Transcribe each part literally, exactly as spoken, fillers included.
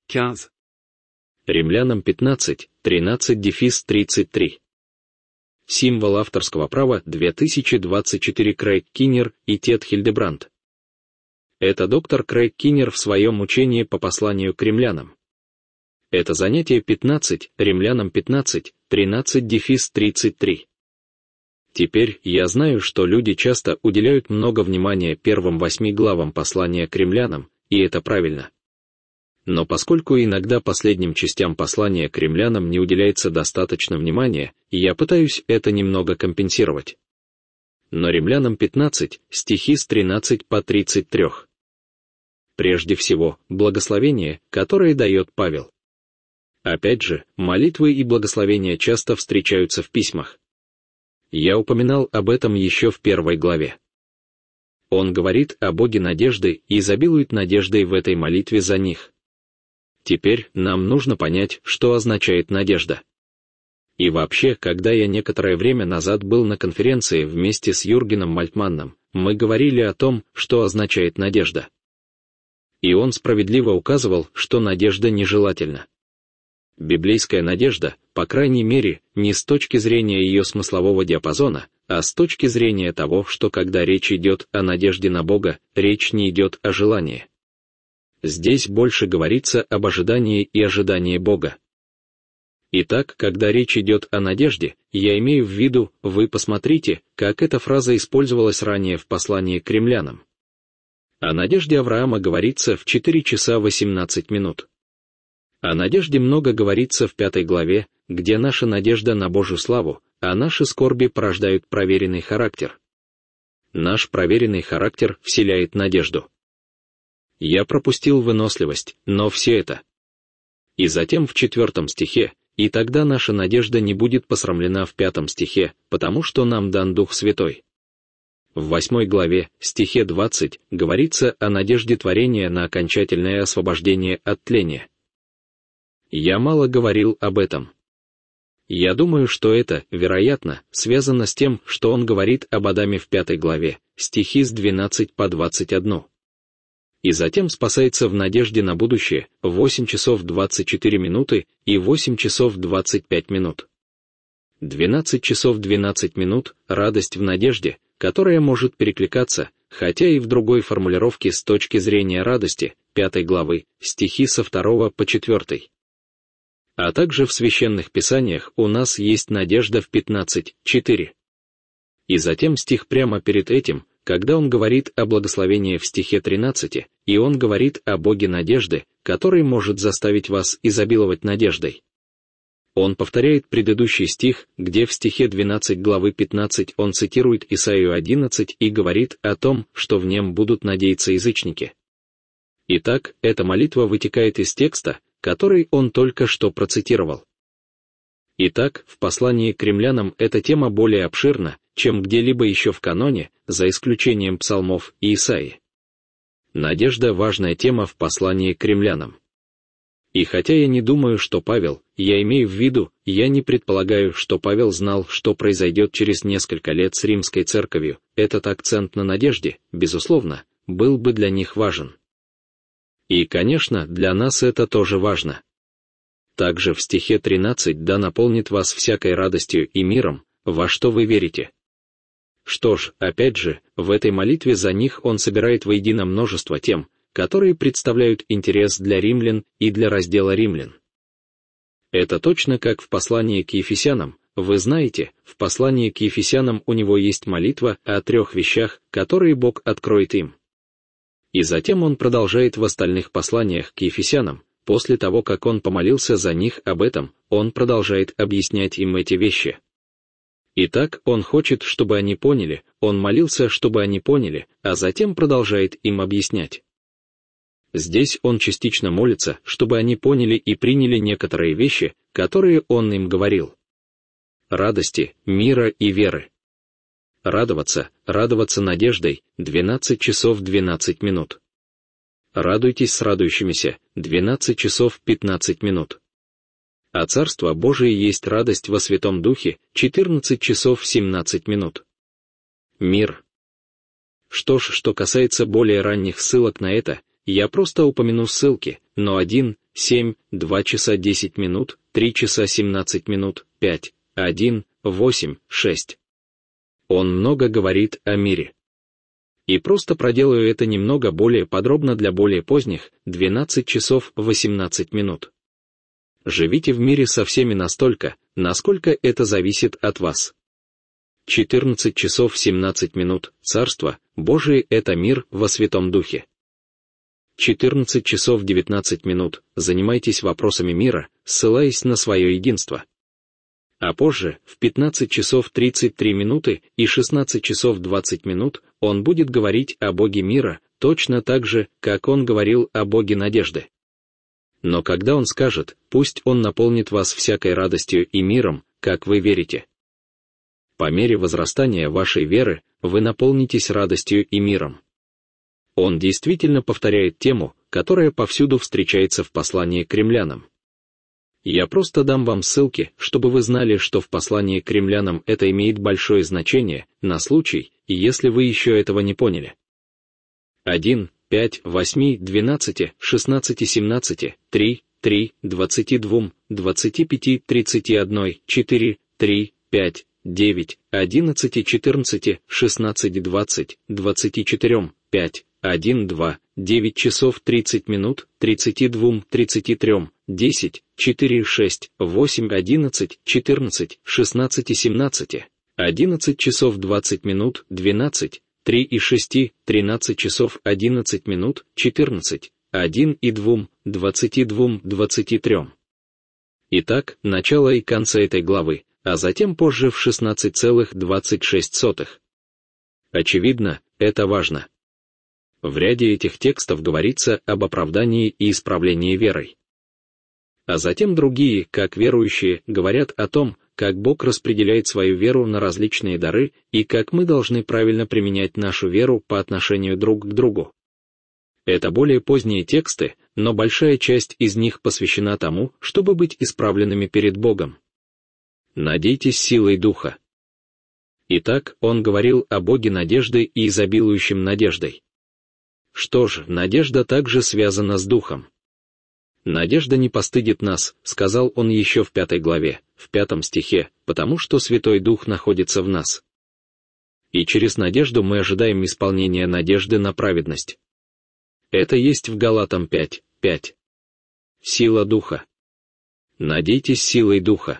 quinze. Римлянам пятнадцать, тринадцать тридцать три. Символ авторского права две тысячи двадцать четыре. Крейг Киннер и Тед Хильдебранд. Это доктор Крейг Киннер в своем учении по посланию к римлянам. Это занятие пятнадцать, Римлянам пятнадцать, тринадцать тридцать три. Теперь я знаю, что люди часто уделяют много внимания первым восьми главам послания к римлянам, и это правильно. Но поскольку иногда последним частям послания к римлянам не уделяется достаточно внимания, я пытаюсь это немного компенсировать. Но Римлянам пятнадцать, стихи с тринадцати по тридцать три. Прежде всего, благословение, которое дает Павел. Опять же, молитвы и благословения часто встречаются в письмах. Я упоминал об этом еще в первой главе. Он говорит о Боге надежды и изобилует надеждой в этой молитве за них. Теперь нам нужно понять, что означает надежда. И вообще, когда я некоторое время назад был на конференции вместе с Юргеном Мальтманном, мы говорили о том, что означает надежда. И он справедливо указывал, что надежда нежелательна. Библейская надежда, по крайней мере, не с точки зрения ее смыслового диапазона, а с точки зрения того, что когда речь идет о надежде на Бога, речь не идет о желании. Здесь больше говорится об ожидании и ожидании Бога. Итак, когда речь идет о надежде, я имею в виду, вы посмотрите, как эта фраза использовалась ранее в послании к римлянам. О надежде Авраама говорится в четыре часа восемнадцать минут. О надежде много говорится в пятой главе, где наша надежда на Божью славу, а наши скорби порождают проверенный характер. Наш проверенный характер вселяет надежду. Я пропустил выносливость, но все это. И затем в четвертом стихе, и тогда наша надежда не будет посрамлена в пятом стихе, потому что нам дан Дух Святой. В восьмой главе, стихе двадцать, говорится о надежде творения на окончательное освобождение от тления. Я мало говорил об этом. Я думаю, что это, вероятно, связано с тем, что он говорит об Адаме в пятой главе, стихи с двенадцати по двадцать один. И затем спасается в надежде на будущее, восемь часов двадцать четыре минуты и восемь часов двадцать пять минут. двенадцать часов двенадцать минут — радость в надежде, которая может перекликаться, хотя и в другой формулировке с точки зрения радости, пятой главы, стихи со второго по четвертый. А также в священных писаниях у нас есть надежда в пятнадцать четыре. И затем стих прямо перед этим, когда он говорит о благословении в стихе тринадцати, и он говорит о Боге надежды, который может заставить вас изобиловать надеждой. Он повторяет предыдущий стих, где в стихе двенадцать главы пятнадцать он цитирует Исаию одиннадцать и говорит о том, что в нем будут надеяться язычники. Итак, эта молитва вытекает из текста, который он только что процитировал. Итак, в послании к римлянам эта тема более обширна, чем где-либо еще в каноне, за исключением псалмов и Исаии. Надежда — важная тема в послании к римлянам. И хотя я не думаю, что Павел, я имею в виду, я не предполагаю, что Павел знал, что произойдет через несколько лет с римской церковью, этот акцент на надежде, безусловно, был бы для них важен. И, конечно, для нас это тоже важно. Также в стихе тринадцать «Да наполнит вас всякой радостью и миром, во что вы верите». Что ж, опять же, в этой молитве за них он собирает воедино множество тем, которые представляют интерес для римлян и для раздела римлян. Это точно как в послании к Ефесянам. Вы знаете, в послании к Ефесянам у него есть молитва о трех вещах, которые Бог откроет им. И затем он продолжает в остальных посланиях к Ефесянам. После того, как он помолился за них об этом, он продолжает объяснять им эти вещи. Итак, он хочет, чтобы они поняли, он молился, чтобы они поняли, а затем продолжает им объяснять. Здесь он частично молится, чтобы они поняли и приняли некоторые вещи, которые он им говорил. Радости, мира и веры. Радоваться, радоваться надеждой, двенадцать часов двенадцать минут. Радуйтесь с радующимися, двенадцать часов пятнадцать минут. А Царство Божие есть радость во Святом Духе, четырнадцать часов семнадцать минут. Мир. Что ж, что касается более ранних ссылок на это, я просто упомяну ссылки, но один, семь, два часа десять минут, три часа семнадцать минут, пять, один, восемь, шесть. Он много говорит о мире. И просто проделаю это немного более подробно для более поздних, двенадцать часов восемнадцать минут. Живите в мире со всеми настолько, насколько это зависит от вас. четырнадцать часов семнадцать минут, Царство Божие — это мир во Святом Духе. четырнадцать часов девятнадцать минут, занимайтесь вопросами мира, ссылаясь на свое единство. А позже, в пятнадцать часов тридцать три минуты и шестнадцать часов двадцать минут, он будет говорить о Боге мира, точно так же, как он говорил о Боге надежды. Но когда он скажет, пусть он наполнит вас всякой радостью и миром, как вы верите. По мере возрастания вашей веры, вы наполнитесь радостью и миром. Он действительно повторяет тему, которая повсюду встречается в послании к римлянам. Я просто дам вам ссылки, чтобы вы знали, что в послании к римлянам это имеет большое значение, на случай, если вы еще этого не поняли. один, пять, восемь, двенадцать, шестнадцать, семнадцать, три, три, двадцать два, двадцать пять, тридцать один, четыре, три, пять, девять, одиннадцать, четырнадцать, шестнадцать, двадцать, двадцать четыре, пять, один, два, девять часов тридцать минут, тридцать два, тридцать три, десять, четыре, шесть, восемь, одиннадцать, четырнадцать, шестнадцать, семнадцать, одиннадцать часов двадцать минут, двенадцать, три и шесть, тринадцать часов одиннадцать минут, четырнадцать, один и два, двадцать два, двадцать три. Итак, начало и конца этой главы, а затем позже в шестнадцать целых двадцать шесть сотых. Очевидно, это важно. В ряде этих текстов говорится об оправдании и исправлении верой. А затем другие, как верующие, говорят о том, как Бог распределяет свою веру на различные дары и как мы должны правильно применять нашу веру по отношению друг к другу. Это более поздние тексты, но большая часть из них посвящена тому, чтобы быть исправленными перед Богом. Надейтесь силой Духа. Итак, он говорил о Боге надежды и изобилующем надеждой. Что ж, надежда также связана с Духом. «Надежда не постыдит нас», — сказал он еще в пятой главе, в пятом стихе, потому что Святой Дух находится в нас. И через надежду мы ожидаем исполнения надежды на праведность. Это есть в Галатам пять, пять. Сила Духа. Надейтесь силой Духа.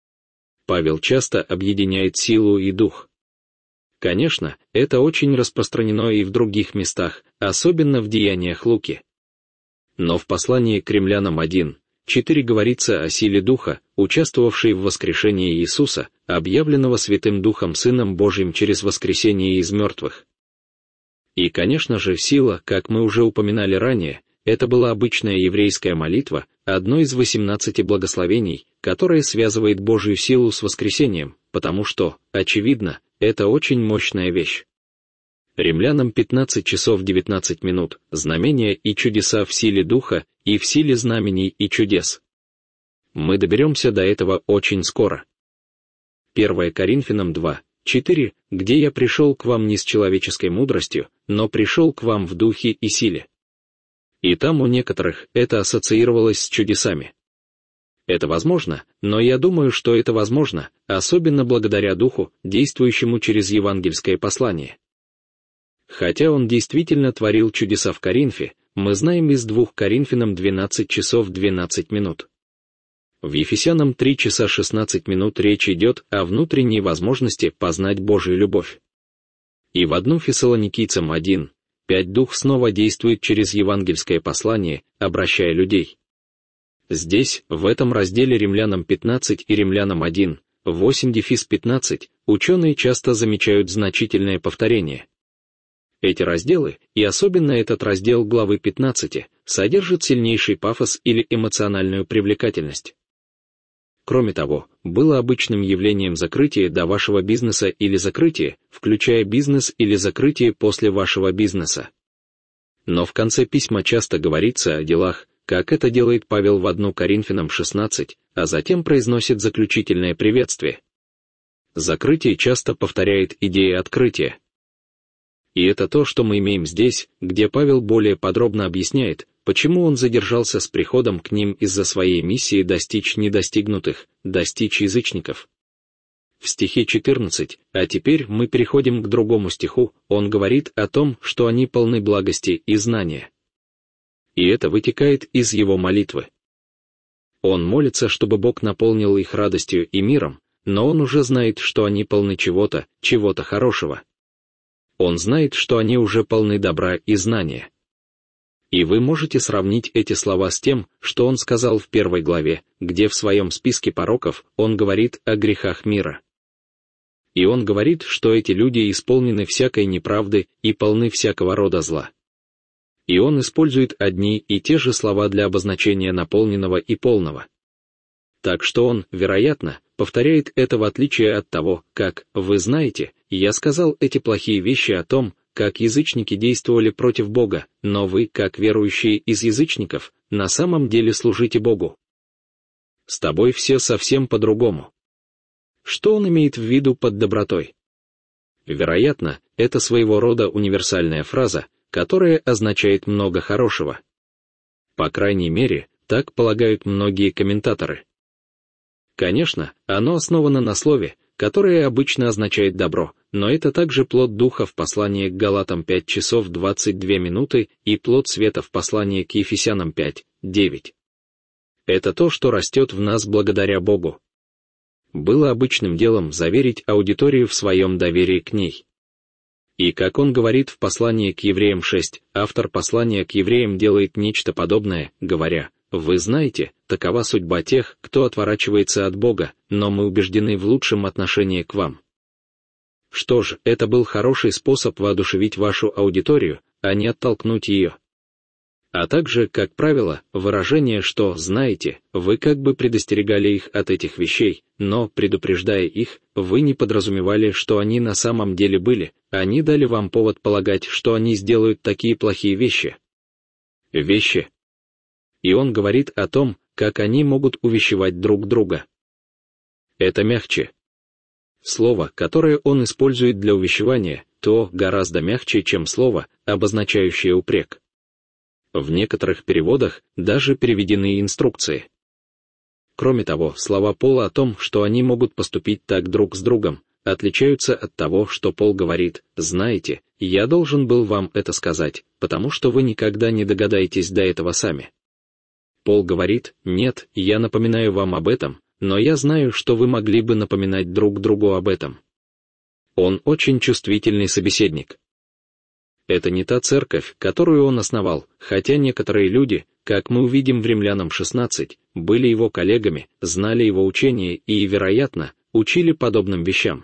Павел часто объединяет силу и Дух. Конечно, это очень распространено и в других местах, особенно в Деяниях Луки. Но в послании к римлянам один, четыре говорится о силе Духа, участвовавшей в воскрешении Иисуса, объявленного Святым Духом Сыном Божьим через воскресение из мертвых. И, конечно же, сила, как мы уже упоминали ранее, это была обычная еврейская молитва, одно из восемнадцати благословений, которое связывает Божью силу с воскресением, потому что, очевидно, это очень мощная вещь. Римлянам пятнадцать часов девятнадцать минут, знамения и чудеса в силе Духа и в силе знамений и чудес. Мы доберемся до этого очень скоро. первое Коринфянам два, четыре, где я пришел к вам не с человеческой мудростью, но пришел к вам в духе и силе. И там у некоторых это ассоциировалось с чудесами. Это возможно, но я думаю, что это возможно, особенно благодаря Духу, действующему через евангельское послание. Хотя он действительно творил чудеса в Коринфе, мы знаем из двух Коринфянам двенадцать часов двенадцать минут. В Ефесянам три часа шестнадцать минут речь идет о внутренней возможности познать Божию любовь. И в одну Фессалоникийцам один, пять Дух снова действует через евангельское послание, обращая людей. Здесь, в этом разделе Римлянам пятнадцать и Римлянам один, восемь пятнадцать, ученые часто замечают значительное повторение. Эти разделы, и особенно этот раздел главы пятнадцать, содержат сильнейший пафос или эмоциональную привлекательность. Кроме того, было обычным явлением закрытие до вашего бизнеса или закрытие, включая бизнес или закрытие после вашего бизнеса. Но в конце письма часто говорится о делах, как это делает Павел в одну Коринфянам шестнадцать, а затем произносит заключительное приветствие. Закрытие часто повторяет идеи открытия. И это то, что мы имеем здесь, где Павел более подробно объясняет, почему он задержался с приходом к ним из-за своей миссии достичь недостигнутых, достичь язычников. В стихе четырнадцать, а теперь мы переходим к другому стиху, он говорит о том, что они полны благости и знания. И это вытекает из его молитвы. Он молится, чтобы Бог наполнил их радостью и миром, но он уже знает, что они полны чего-то, чего-то хорошего. Он знает, что они уже полны добра и знания. И вы можете сравнить эти слова с тем, что он сказал в первой главе, где в своем списке пороков он говорит о грехах мира. И он говорит, что эти люди исполнены всякой неправды и полны всякого рода зла. И он использует одни и те же слова для обозначения наполненного и полного. Так что он, вероятно, повторяет это в отличие от того, как, вы знаете, я сказал эти плохие вещи о том, как язычники действовали против Бога, но вы, как верующие из язычников, на самом деле служите Богу. С тобой все совсем по-другому. Что он имеет в виду под добротой? Вероятно, это своего рода универсальная фраза, которая означает много хорошего. По крайней мере, так полагают многие комментаторы. Конечно, оно основано на слове, которое обычно означает добро, но это также плод Духа в послании к Галатам пять часов двадцать две минуты и плод света в послании к Ефесянам пять, девять. Это то, что растет в нас благодаря Богу. Было обычным делом заверить аудиторию в своем доверии к ней. И как он говорит в послании к Евреям шесть, автор послания к Евреям делает нечто подобное, говоря: «Вы знаете, такова судьба тех, кто отворачивается от Бога, но мы убеждены в лучшем отношении к вам». Что ж, это был хороший способ воодушевить вашу аудиторию, а не оттолкнуть ее. А также, как правило, выражение, что «знаете», вы как бы предостерегали их от этих вещей, но, предупреждая их, вы не подразумевали, что они на самом деле были, они дали вам повод полагать, что они сделают такие плохие вещи. Вещи. И он говорит о том, как они могут увещевать друг друга. Это мягче. Слово, которое он использует для увещевания, то гораздо мягче, чем слово, обозначающее упрек. В некоторых переводах даже переведены инструкции. Кроме того, слова Пола о том, что они могут поступить так друг с другом, отличаются от того, что Пол говорит: «Знаете, я должен был вам это сказать, потому что вы никогда не догадаетесь до этого сами». Пол говорит: «Нет, я напоминаю вам об этом, но я знаю, что вы могли бы напоминать друг другу об этом». Он очень чувствительный собеседник. Это не та церковь, которую он основал, хотя некоторые люди, как мы увидим в Римлянам шестнадцать, были его коллегами, знали его учение и, вероятно, учили подобным вещам.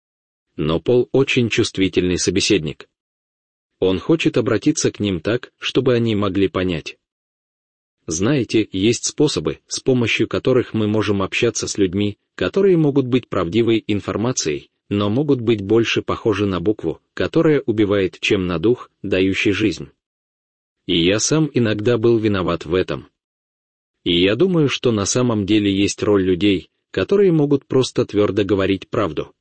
Но Пол очень чувствительный собеседник. Он хочет обратиться к ним так, чтобы они могли понять. Знаете, есть способы, с помощью которых мы можем общаться с людьми, которые могут быть правдивой информацией, но могут быть больше похожи на букву, которая убивает, чем на дух, дающий жизнь. И я сам иногда был виноват в этом. И я думаю, что на самом деле есть роль людей, которые могут просто твердо говорить правду.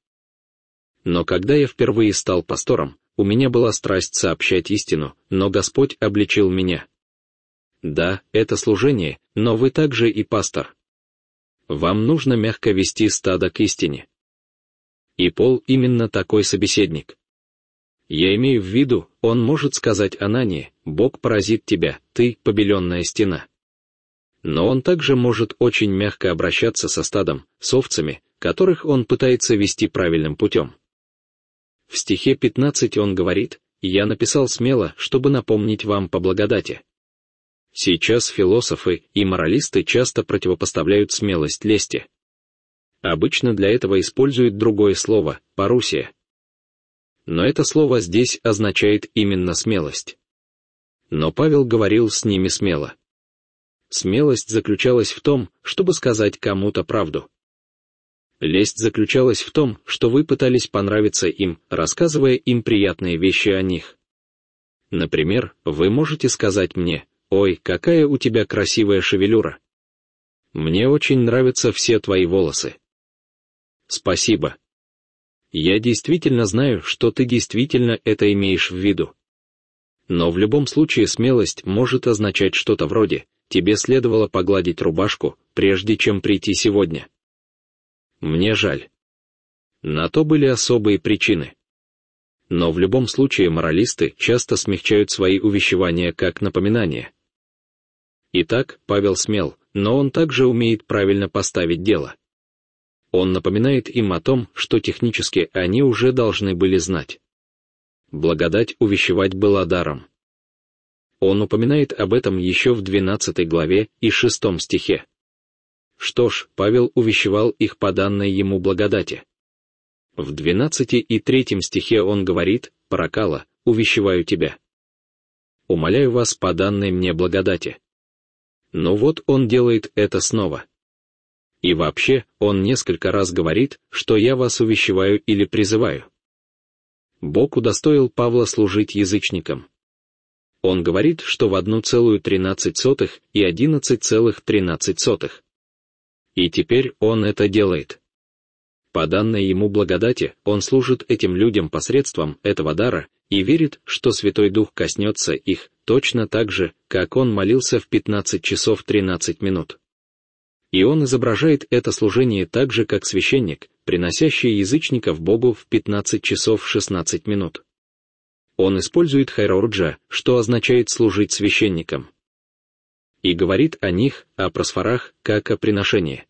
Но когда я впервые стал пастором, у меня была страсть сообщать истину, но Господь обличил меня. Да, это служение, но вы также и пастор. Вам нужно мягко вести стадо к истине. И Пол именно такой собеседник. Я имею в виду, он может сказать Анании: «Бог поразит тебя, ты — побеленная стена». Но он также может очень мягко обращаться со стадом, с овцами, которых он пытается вести правильным путем. В стихе пятнадцать он говорит: «Я написал смело, чтобы напомнить вам по благодати». Сейчас философы и моралисты часто противопоставляют смелость лести. Обычно для этого используют другое слово — парусия. Но это слово здесь означает именно смелость. Но Павел говорил с ними смело. Смелость заключалась в том, чтобы сказать кому-то правду. Лесть заключалась в том, что вы пытались понравиться им, рассказывая им приятные вещи о них. Например, вы можете сказать мне: «Ой, какая у тебя красивая шевелюра! Мне очень нравятся все твои волосы». Спасибо. Я действительно знаю, что ты действительно это имеешь в виду. Но в любом случае смелость может означать что-то вроде «тебе следовало погладить рубашку, прежде чем прийти сегодня». Мне жаль. На то были особые причины. Но в любом случае моралисты часто смягчают свои увещевания как напоминание. Итак, Павел смел, но он также умеет правильно поставить дело. Он напоминает им о том, что технически они уже должны были знать. Благодать увещевать была даром. Он упоминает об этом еще в двенадцатой главе и шестом стихе. Что ж, Павел увещевал их по данной ему благодати. В двенадцати и третьем стихе он говорит: «Паракала, увещеваю тебя. Умоляю вас по данной мне благодати». Но вот он делает это снова. И вообще, он несколько раз говорит, что я вас увещеваю или призываю. Бог удостоил Павла служить язычникам. Он говорит, что в одну целую тринадцать сотых и одиннадцать целых тринадцать сотых. И теперь он это делает. По данной ему благодати, он служит этим людям посредством этого дара и верит, что Святой Дух коснется их, точно так же, как он молился в пятнадцать часов тринадцать минут. И он изображает это служение так же, как священник, приносящий язычников Богу в пятнадцать часов шестнадцать минут. Он использует хайрорджа, что означает служить священникам. И говорит о них, о просфорах, как о приношении.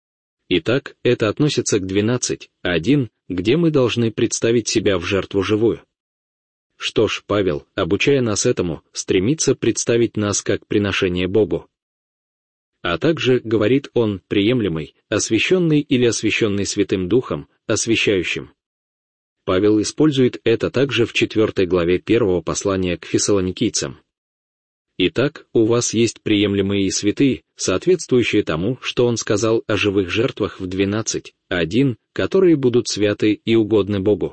Итак, это относится к двенадцать один, где мы должны представить себя в жертву живую. Что ж, Павел, обучая нас этому, стремится представить нас как приношение Богу. А также, говорит он, приемлемый, освященный или освященный Святым Духом, освящающим. Павел использует это также в четвертой главе первого послания к фессалоникийцам. Итак, у вас есть приемлемые и святые, соответствующие тому, что он сказал о живых жертвах в двенадцать один, которые будут святы и угодны Богу.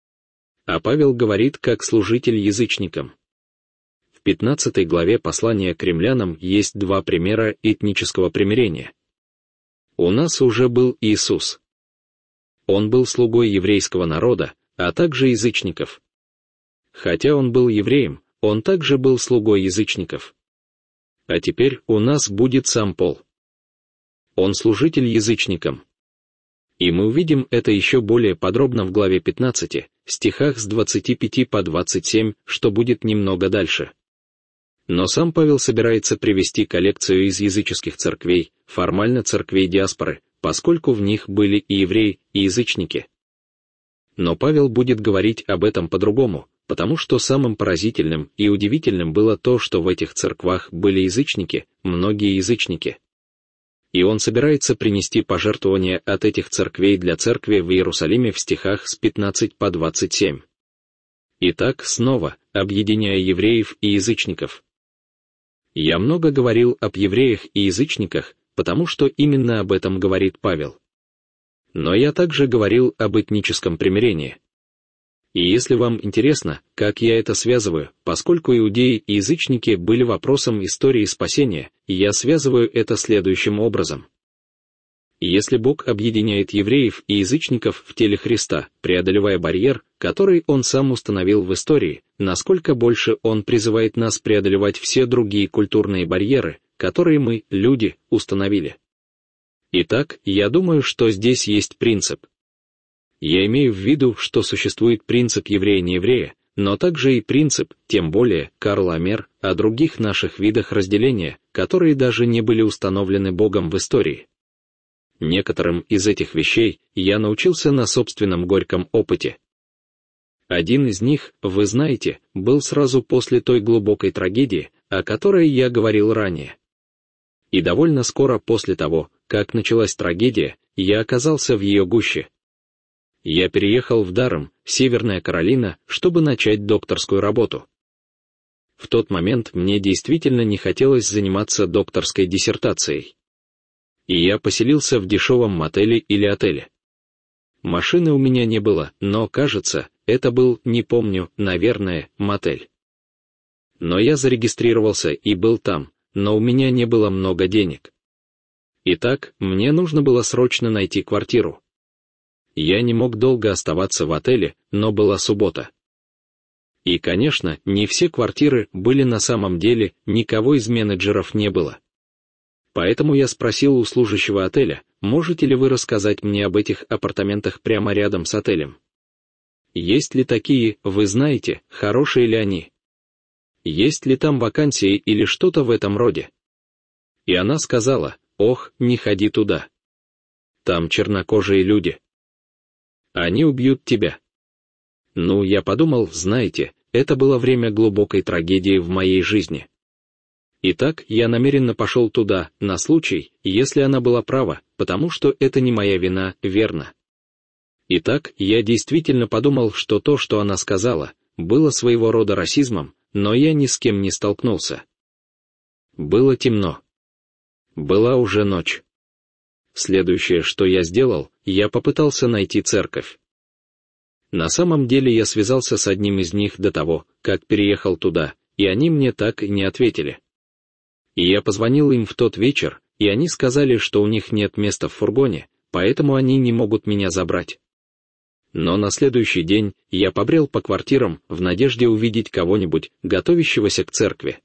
А Павел говорит как служитель язычникам. В пятнадцатой главе послания к римлянам есть два примера этнического примирения. У нас уже был Иисус. Он был слугой еврейского народа, а также язычников. Хотя он был евреем, он также был слугой язычников. А теперь у нас будет сам Пол. Он служитель язычникам. И мы увидим это еще более подробно в главе пятнадцати, стихах с двадцати пяти по двадцать семь, что будет немного дальше. Но сам Павел собирается привести коллекцию из языческих церквей, формально церквей диаспоры, поскольку в них были и евреи, и язычники. Но Павел будет говорить об этом по-другому, потому что самым поразительным и удивительным было то, что в этих церквах были язычники, многие язычники. И он собирается принести пожертвования от этих церквей для церкви в Иерусалиме в стихах с пятнадцати по двадцать семь. Итак, снова, объединяя евреев и язычников. Я много говорил об евреях и язычниках, потому что именно об этом говорит Павел. Но я также говорил об этническом примирении. И если вам интересно, как я это связываю, поскольку иудеи и язычники были вопросом истории спасения, я связываю это следующим образом. Если Бог объединяет евреев и язычников в теле Христа, преодолевая барьер, который Он сам установил в истории, насколько больше Он призывает нас преодолевать все другие культурные барьеры, которые мы, люди, установили. Итак, я думаю, что здесь есть принцип. Я имею в виду, что существует принцип еврея-нееврея, но также и принцип, тем более, Карл Амер, о других наших видах разделения, которые даже не были установлены Богом в истории. Некоторым из этих вещей я научился на собственном горьком опыте. Один из них, вы знаете, был сразу после той глубокой трагедии, о которой я говорил ранее. И довольно скоро после того, как началась трагедия, я оказался в ее гуще. Я переехал в Даррем, Северная Каролина, чтобы начать докторскую работу. В тот момент мне действительно не хотелось заниматься докторской диссертацией. И я поселился в дешевом мотеле или отеле. Машины у меня не было, но, кажется, это был, не помню, наверное, мотель. Но я зарегистрировался и был там, но у меня не было много денег. Итак, мне нужно было срочно найти квартиру. Я не мог долго оставаться в отеле, но была суббота. И, конечно, не все квартиры были на самом деле, никого из менеджеров не было. Поэтому я спросил у служащего отеля, можете ли вы рассказать мне об этих апартаментах прямо рядом с отелем? Есть ли такие, вы знаете, хорошие ли они? Есть ли там вакансии или что-то в этом роде? И она сказала, ох, не ходи туда. Там чернокожие люди. Они убьют тебя. Ну, я подумал, знаете, это было время глубокой трагедии в моей жизни. Итак, я намеренно пошел туда, на случай, если она была права, потому что это не моя вина, верно? Итак, я действительно подумал, что то, что она сказала, было своего рода расизмом, но я ни с кем не столкнулся. Было темно. Была уже ночь. Следующее, что я сделал, я попытался найти церковь. На самом деле я связался с одним из них до того, как переехал туда, и они мне так и не ответили. И я позвонил им в тот вечер, и они сказали, что у них нет места в фургоне, поэтому они не могут меня забрать. Но на следующий день я побрел по квартирам в надежде увидеть кого-нибудь, готовящегося к церкви.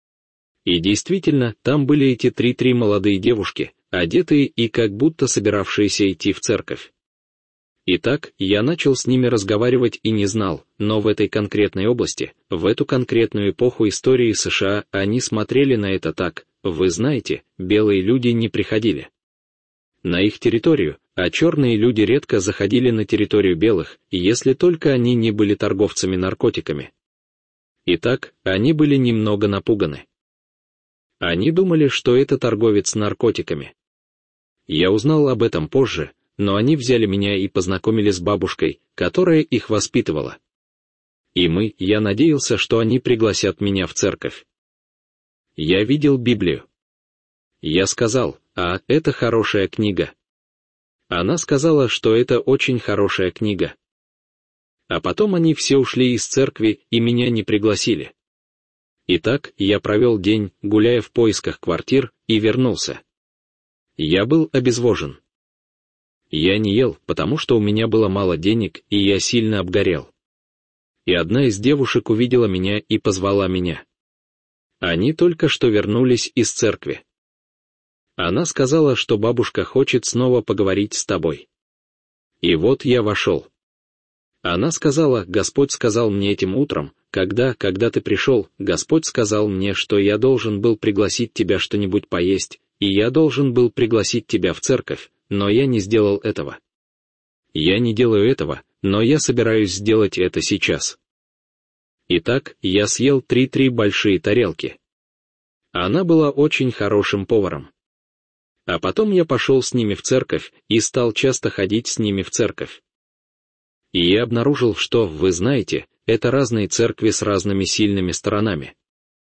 И действительно, там были эти три-три молодые девушки, одетые и как будто собиравшиеся идти в церковь. Итак, я начал с ними разговаривать и не знал, но в этой конкретной области, в эту конкретную эпоху истории США, они смотрели на это так, вы знаете, белые люди не приходили на их территорию, а черные люди редко заходили на территорию белых, если только они не были торговцами наркотиками. Итак, они были немного напуганы. Они думали, что это торговец наркотиками. Я узнал об этом позже, но они взяли меня и познакомили с бабушкой, которая их воспитывала. И мы, я надеялся, что они пригласят меня в церковь. Я видел Библию. Я сказал, а, это хорошая книга. Она сказала, что это очень хорошая книга. А потом они все ушли из церкви и меня не пригласили. Итак, я провел день, гуляя в поисках квартир, и вернулся. Я был обезвожен. Я не ел, потому что у меня было мало денег, и я сильно обгорел. И одна из девушек увидела меня и позвала меня. Они только что вернулись из церкви. Она сказала, что бабушка хочет снова поговорить с тобой. И вот я вошел. Она сказала, Господь сказал мне этим утром, когда, когда ты пришел, Господь сказал мне, что я должен был пригласить тебя что-нибудь поесть, и я должен был пригласить тебя в церковь, но я не сделал этого. Я не делаю этого, но я собираюсь сделать это сейчас. Итак, я съел три-три большие тарелки. Она была очень хорошим поваром. А потом я пошел с ними в церковь и стал часто ходить с ними в церковь. И я обнаружил, что, вы знаете, это разные церкви с разными сильными сторонами.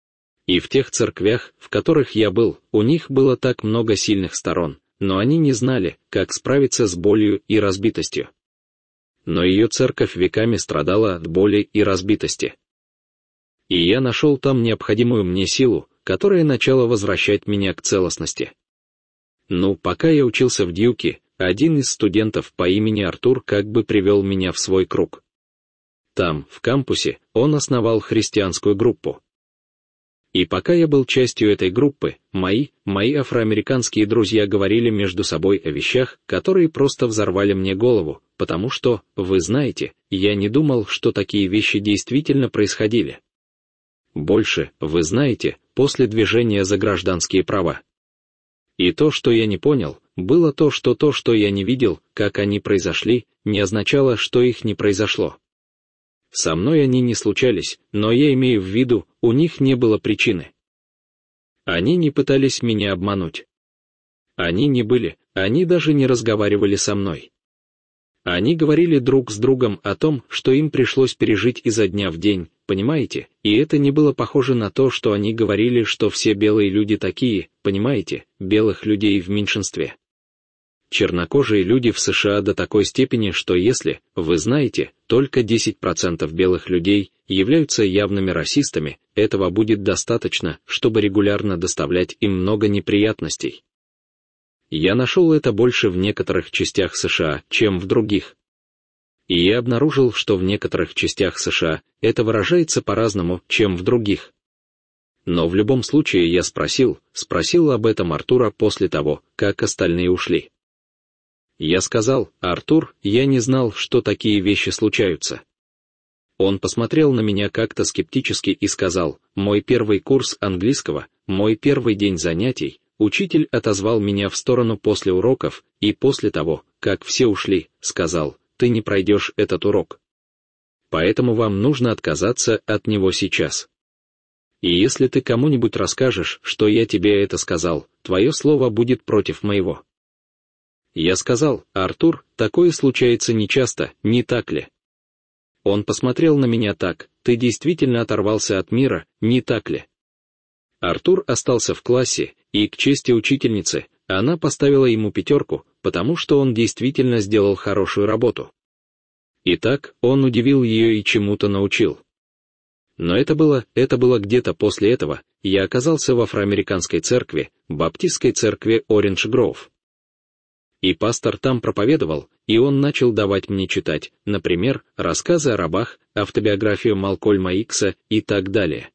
И в тех церквях, в которых я был, у них было так много сильных сторон, но они не знали, как справиться с болью и разбитостью. Но ее церковь веками страдала от боли и разбитости. И я нашел там необходимую мне силу, которая начала возвращать меня к целостности. Ну, пока я учился в Дьюке, один из студентов по имени Артур как бы привел меня в свой круг. Там, в кампусе, он основал христианскую группу. И пока я был частью этой группы, мои, мои афроамериканские друзья говорили между собой о вещах, которые просто взорвали мне голову, потому что, вы знаете, я не думал, что такие вещи действительно происходили. Больше, вы знаете, после движения за гражданские права. И то, что я не понял, было то, что то, что я не видел, как они произошли, не означало, что их не произошло. Со мной они не случались, но я имею в виду, у них не было причины. Они не пытались меня обмануть. Они не были, они даже не разговаривали со мной. Они говорили друг с другом о том, что им пришлось пережить изо дня в день, понимаете, и это не было похоже на то, что они говорили, что все белые люди такие, понимаете, белых людей в меньшинстве. Чернокожие люди в США до такой степени, что если, вы знаете, только десять процентов белых людей являются явными расистами, этого будет достаточно, чтобы регулярно доставлять им много неприятностей. Я нашел это больше в некоторых частях США, чем в других. И я обнаружил, что в некоторых частях США это выражается по-разному, чем в других. Но в любом случае я спросил, спросил об этом Артура после того, как остальные ушли. Я сказал: «Артур, я не знал, что такие вещи случаются». Он посмотрел на меня как-то скептически и сказал: «Мой первый курс английского, мой первый день занятий, учитель отозвал меня в сторону после уроков, и после того, как все ушли, сказал: ты не пройдешь этот урок. Поэтому вам нужно отказаться от него сейчас. И если ты кому-нибудь расскажешь, что я тебе это сказал, твое слово будет против моего». Я сказал: «Артур, такое случается нечасто, не так ли?» Он посмотрел на меня так: «Ты действительно оторвался от мира, не так ли?» Артур остался в классе, и, к чести учительницы, она поставила ему пятерку, потому что он действительно сделал хорошую работу. Итак, он удивил ее и чему-то научил. Но это было, это было где-то после этого, я оказался в афроамериканской церкви, баптистской церкви Ориндж-Гроув. И пастор там проповедовал, и он начал давать мне читать, например, рассказы о рабах, автобиографию Малкольма Икса и так далее.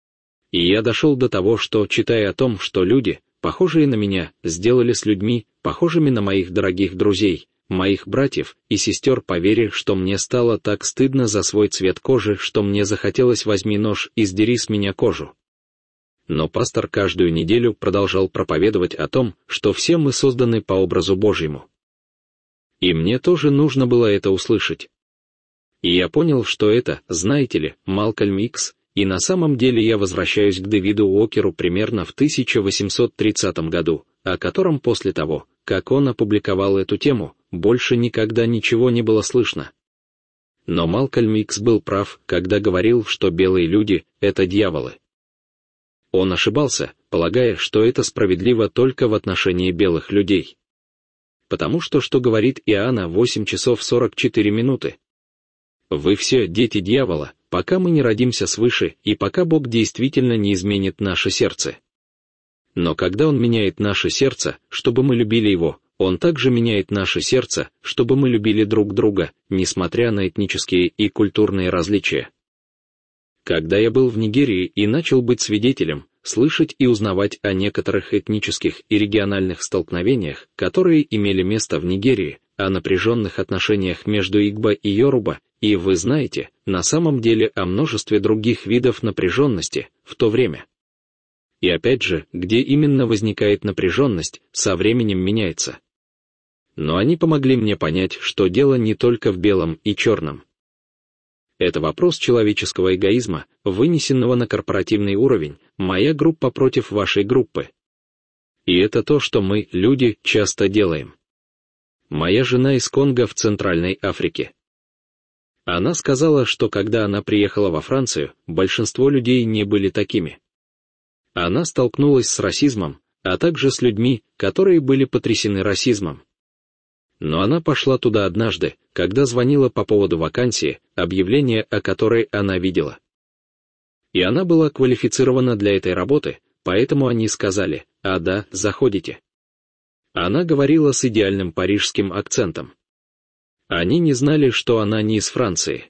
И я дошел до того, что, читая о том, что люди, похожие на меня, сделали с людьми, похожими на моих дорогих друзей, моих братьев и сестер, по вере, что мне стало так стыдно за свой цвет кожи, что мне захотелось: возьми нож и сдери с меня кожу. Но пастор каждую неделю продолжал проповедовать о том, что все мы созданы по образу Божьему. И мне тоже нужно было это услышать. И я понял, что это, знаете ли, Малкольм Икс, и на самом деле я возвращаюсь к Дэвиду Уокеру примерно в тысяча восемьсот тридцатом году, о котором после того, как он опубликовал эту тему, больше никогда ничего не было слышно. Но Малкольм Икс был прав, когда говорил, что белые люди — это дьяволы. Он ошибался, полагая, что это справедливо только в отношении белых людей. Потому что, что говорит Иоанна восемь часов сорок четыре минуты? Вы все дети дьявола, пока мы не родимся свыше и пока Бог действительно не изменит наше сердце. Но когда Он меняет наше сердце, чтобы мы любили Его, Он также меняет наше сердце, чтобы мы любили друг друга, несмотря на этнические и культурные различия. Когда я был в Нигерии и начал быть свидетелем, слышать и узнавать о некоторых этнических и региональных столкновениях, которые имели место в Нигерии, о напряженных отношениях между Игбо и Йоруба, и, вы знаете, на самом деле о множестве других видов напряженности в то время. И опять же, где именно возникает напряженность, со временем меняется. Но они помогли мне понять, что дело не только в белом и черном. Это вопрос человеческого эгоизма, вынесенного на корпоративный уровень, моя группа против вашей группы. И это то, что мы, люди, часто делаем. Моя жена из Конго в Центральной Африке. Она сказала, что когда она приехала во Францию, большинство людей не были такими. Она столкнулась с расизмом, а также с людьми, которые были потрясены расизмом. Но она пошла туда однажды, когда звонила по поводу вакансии, объявление о которой она видела. И она была квалифицирована для этой работы, поэтому они сказали: «А да, заходите». Она говорила с идеальным парижским акцентом. Они не знали, что она не из Франции.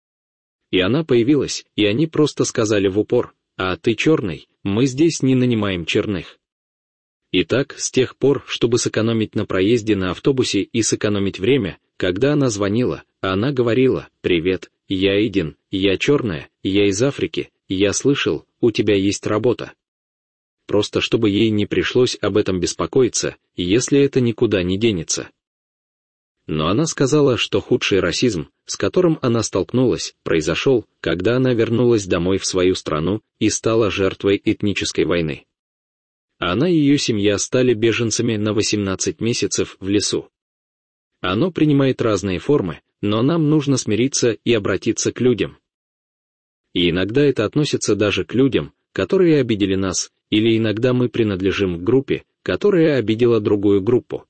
И она появилась, и они просто сказали в упор: «А ты черный, мы здесь не нанимаем черных». Итак, с тех пор, чтобы сэкономить на проезде на автобусе и сэкономить время, когда она звонила, она говорила: «Привет, я Эйдин, я черная, я из Африки, я слышал, у тебя есть работа». Просто чтобы ей не пришлось об этом беспокоиться, если это никуда не денется. Но она сказала, что худший расизм, с которым она столкнулась, произошел, когда она вернулась домой в свою страну и стала жертвой этнической войны. Она и ее семья стали беженцами на восемнадцать месяцев в лесу. Оно принимает разные формы, но нам нужно смириться и обратиться к людям. И иногда это относится даже к людям, которые обидели нас, или иногда мы принадлежим к группе, которая обидела другую группу.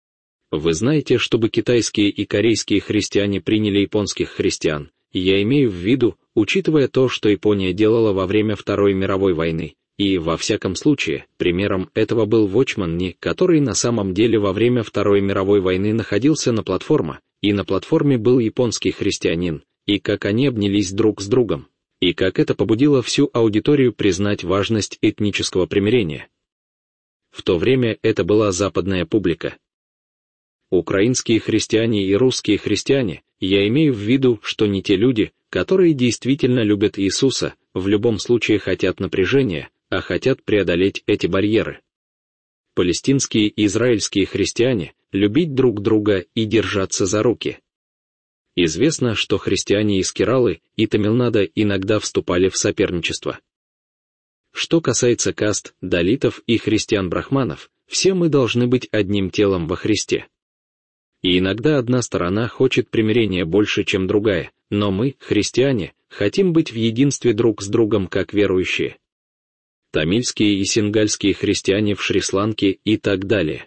Вы знаете, чтобы китайские и корейские христиане приняли японских христиан, я имею в виду, учитывая то, что Япония делала во время Второй мировой войны, и, во всяком случае, примером этого был Watchman Nee, который на самом деле во время Второй мировой войны находился на платформе, и на платформе был японский христианин, и как они обнялись друг с другом, и как это побудило всю аудиторию признать важность этнического примирения. В то время это была западная публика. Украинские христиане и русские христиане, я имею в виду, что не те люди, которые действительно любят Иисуса, в любом случае хотят напряжения, а хотят преодолеть эти барьеры. Палестинские и израильские христиане любить друг друга и держаться за руки. Известно, что христиане из Кералы и Тамилнада иногда вступали в соперничество. Что касается каст, далитов и христиан-брахманов, все мы должны быть одним телом во Христе. И иногда одна сторона хочет примирения больше, чем другая, но мы, христиане, хотим быть в единстве друг с другом как верующие. Тамильские и сингальские христиане в Шри-Ланке и так далее.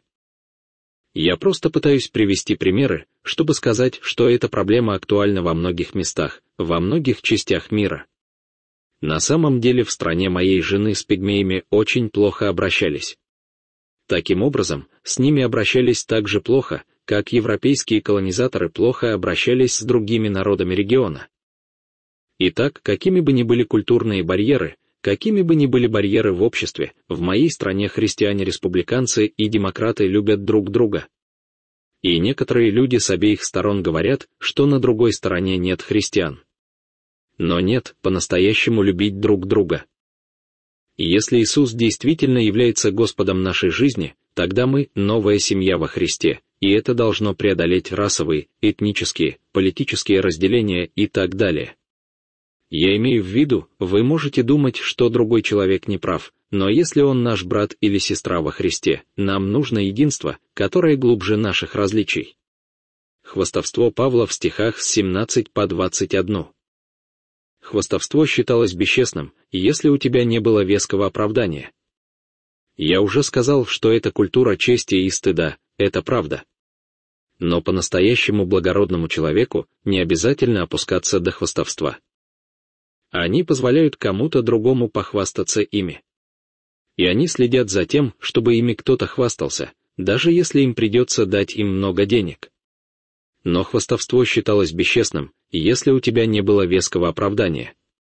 Я просто пытаюсь привести примеры, чтобы сказать, что эта проблема актуальна во многих местах, во многих частях мира. На самом деле в стране моей жены с пигмеями очень плохо обращались. Таким образом, с ними обращались так же плохо, как европейские колонизаторы плохо обращались с другими народами региона. Итак, какими бы ни были культурные барьеры, какими бы ни были барьеры в обществе, в моей стране христиане-республиканцы и демократы любят друг друга. И некоторые люди с обеих сторон говорят, что на другой стороне нет христиан. Но нет, по-настоящему любить друг друга. И если Иисус действительно является Господом нашей жизни, тогда мы — новая семья во Христе, и это должно преодолеть расовые, этнические, политические разделения и так далее. Я имею в виду, вы можете думать, что другой человек не прав, но если он наш брат или сестра во Христе, нам нужно единство, которое глубже наших различий. Хвастовство Павла в стихах с семнадцать по двадцать один. Хвастовство считалось бесчестным, если у тебя не было веского оправдания. Я уже сказал, что это культура чести и стыда, это правда. Но по-настоящему благородному человеку не обязательно опускаться до хвастовства. Они позволяют кому-то другому похвастаться ими. И они следят за тем, чтобы ими кто-то хвастался, даже если им придется дать им много денег. Но хвастовство считалось бесчестным, если у тебя не было веского оправдания.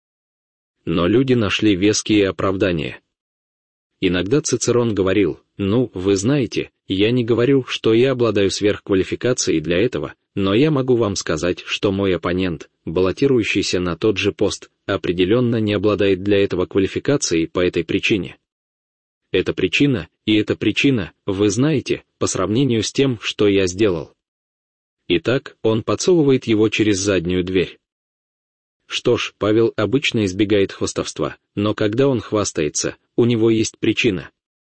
Но люди нашли веские оправдания. Иногда Цицерон говорил: «Ну, вы знаете, я не говорю, что я обладаю сверхквалификацией для этого, но я могу вам сказать, что мой оппонент, баллотирующийся на тот же пост, определенно не обладает для этого квалификацией по этой причине. Эта причина, и эта причина, вы знаете, по сравнению с тем, что я сделал». Итак, он подсовывает его через заднюю дверь. Что ж, Павел обычно избегает хвастовства, но когда он хвастается, у него есть причина.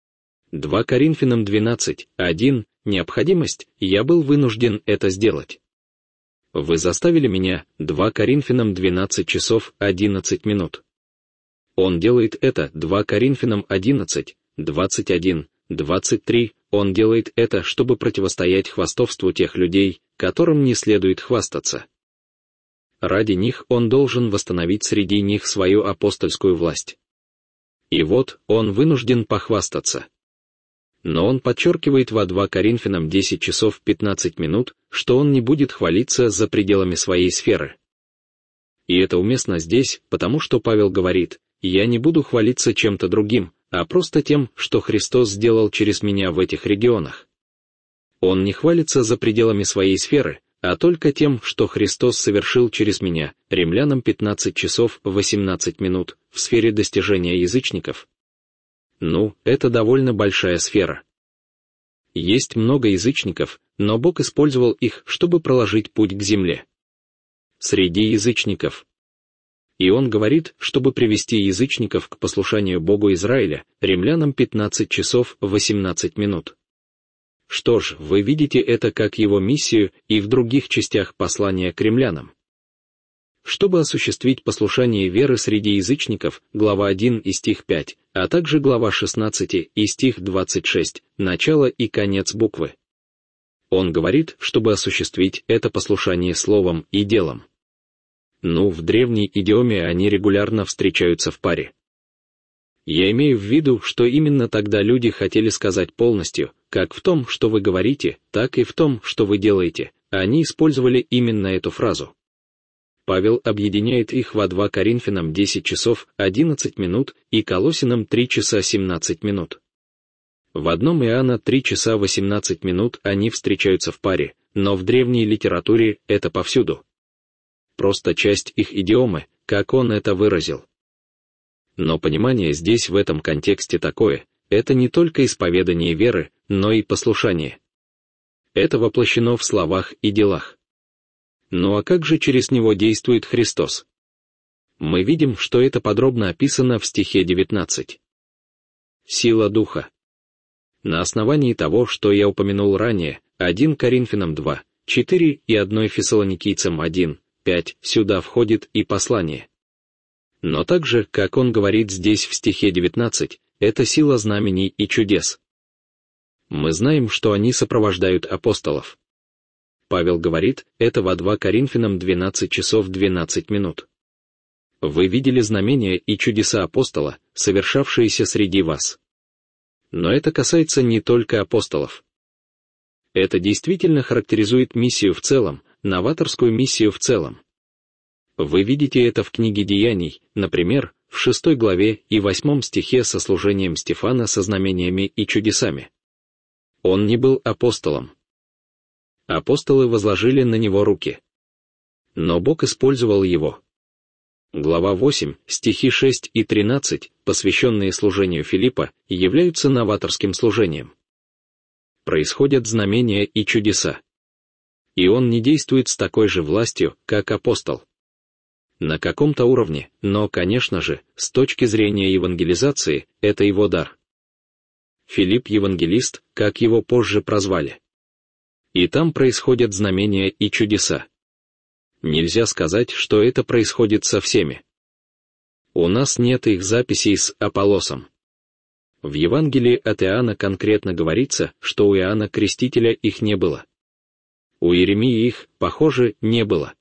два Коринфянам двенадцать, один, необходимость, я был вынужден это сделать. Вы заставили меня, два Коринфянам двенадцать часов одиннадцать минут. Он делает это, два Коринфянам одиннадцать, двадцать один, двадцать три, он делает это, чтобы противостоять хвастовству тех людей, которым не следует хвастаться. Ради них он должен восстановить среди них свою апостольскую власть. И вот, он вынужден похвастаться. Но он подчеркивает во два Коринфянам десять часов пятнадцать минут, что он не будет хвалиться за пределами своей сферы. И это уместно здесь, потому что Павел говорит: «Я не буду хвалиться чем-то другим, а просто тем, что Христос сделал через меня в этих регионах». Он не хвалится за пределами своей сферы, а только тем, что Христос совершил через меня, Римлянам пятнадцать часов восемнадцать минут, в сфере достижения язычников. Ну, это довольно большая сфера. Есть много язычников, но Бог использовал их, чтобы проложить путь к земле. Среди язычников. И он говорит, чтобы привести язычников к послушанию Богу Израиля, Римлянам пятнадцать часов восемнадцать минут. Что ж, вы видите это как его миссию и в других частях послания к римлянам. Чтобы осуществить послушание веры среди язычников, глава один и стих пять, а также глава шестнадцать и стих двадцать шесть, начало и конец буквы. Он говорит, чтобы осуществить это послушание словом и делом. Ну, в древней идиоме они регулярно встречаются в паре. Я имею в виду, что именно тогда люди хотели сказать полностью, как в том, что вы говорите, так и в том, что вы делаете, они использовали именно эту фразу. Павел объединяет их во два Коринфянам десять часов одиннадцать минут и Колоссянам три часа семнадцать минут. В одном Иоанна три часа восемнадцать минут они встречаются в паре, но в древней литературе это повсюду. Просто часть их идиомы, как он это выразил. Но понимание здесь в этом контексте такое: это не только исповедание веры, но и послушание. Это воплощено в словах и делах. Ну а как же через него действует Христос? Мы видим, что это подробно описано в стихе девятнадцать. Сила Духа. На основании того, что я упомянул ранее, первое Коринфянам два, четыре и первое Фессалоникийцам один, пять, сюда входит и послание. Но также, как он говорит здесь в стихе девятнадцать, это сила знамений и чудес. Мы знаем, что они сопровождают апостолов. Павел говорит это во два Коринфянам двенадцать часов двенадцать минут. Вы видели знамения и чудеса апостола, совершавшиеся среди вас. Но это касается не только апостолов. Это действительно характеризует миссию в целом, новаторскую миссию в целом. Вы видите это в книге Деяний, например, в шестой главе и восьмом стихе со служением Стефана со знамениями и чудесами. Он не был апостолом. Апостолы возложили на него руки. Но Бог использовал его. Глава восемь, стихи шесть и тринадцать, посвященные служению Филиппа, являются новаторским служением. Происходят знамения и чудеса. И он не действует с такой же властью, как апостол. На каком-то уровне, но, конечно же, с точки зрения евангелизации, это его дар. Филипп евангелист, как его позже прозвали. И там происходят знамения и чудеса. Нельзя сказать, что это происходит со всеми. У нас нет их записей с Аполлосом. В Евангелии от Иоанна конкретно говорится, что у Иоанна Крестителя их не было. У Иеремии их, похоже, не было.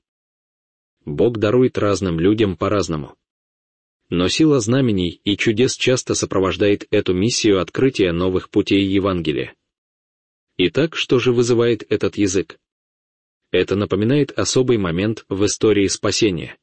Бог дарует разным людям по-разному. Но сила знамений и чудес часто сопровождает эту миссию открытия новых путей Евангелия. Итак, что же вызывает этот язык? Это напоминает особый момент в истории спасения.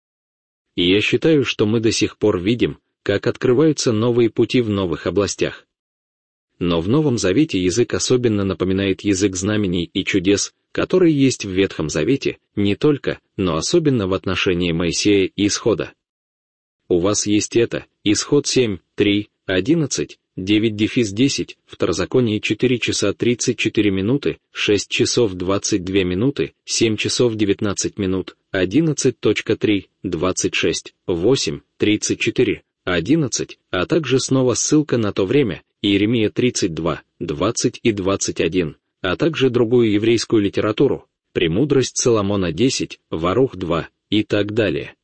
И я считаю, что мы до сих пор видим, как открываются новые пути в новых областях. Но в Новом Завете язык особенно напоминает язык знамений и чудес, который есть в Ветхом Завете, не только, но особенно в отношении Моисея и Исхода. У вас есть это, Исход семь, три, одиннадцать, девять десять, Второзаконие четыре часа тридцать четыре минуты, шесть часов двадцать две минуты, семь часов девятнадцать минут, одиннадцать три, двадцать шесть, восемь, тридцать четыре, одиннадцать, а также снова ссылка на то время, Иеремия тридцать два, двадцать и двадцать один, а также другую еврейскую литературу, Премудрость Соломона десять, Варух два и так далее.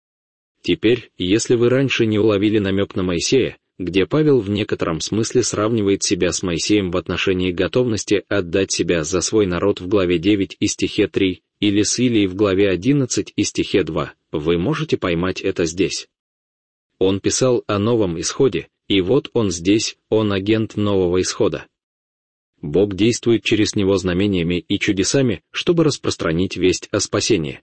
Теперь, если вы раньше не уловили намек на Моисея, где Павел в некотором смысле сравнивает себя с Моисеем в отношении готовности отдать себя за свой народ в главе девять и стихе три, или с Илией в главе одиннадцать и стихе два, вы можете поймать это здесь. Он писал о новом исходе, и вот он здесь, он агент нового исхода. Бог действует через него знамениями и чудесами, чтобы распространить весть о спасении.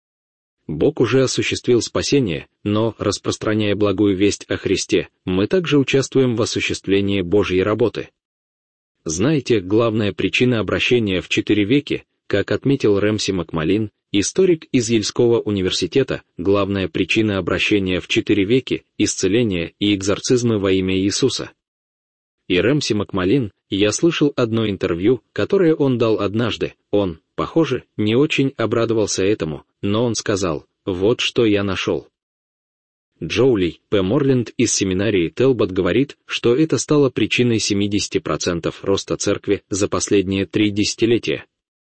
Бог уже осуществил спасение, но, распространяя благую весть о Христе, мы также участвуем в осуществлении Божьей работы. Знаете, главная причина обращения в четыре веки, как отметил Рэмси Макмалин, историк из Ельского университета, главная причина обращения в четыре веки – исцеление и экзорцизмы во имя Иисуса. И Рэмси Макмалин, я слышал одно интервью, которое он дал однажды, он, похоже, не очень обрадовался этому, но он сказал: «Вот что я нашел». Джоули П. Морленд из семинарии Телбот говорит, что это стало причиной семьдесят процентов роста церкви за последние три десятилетия.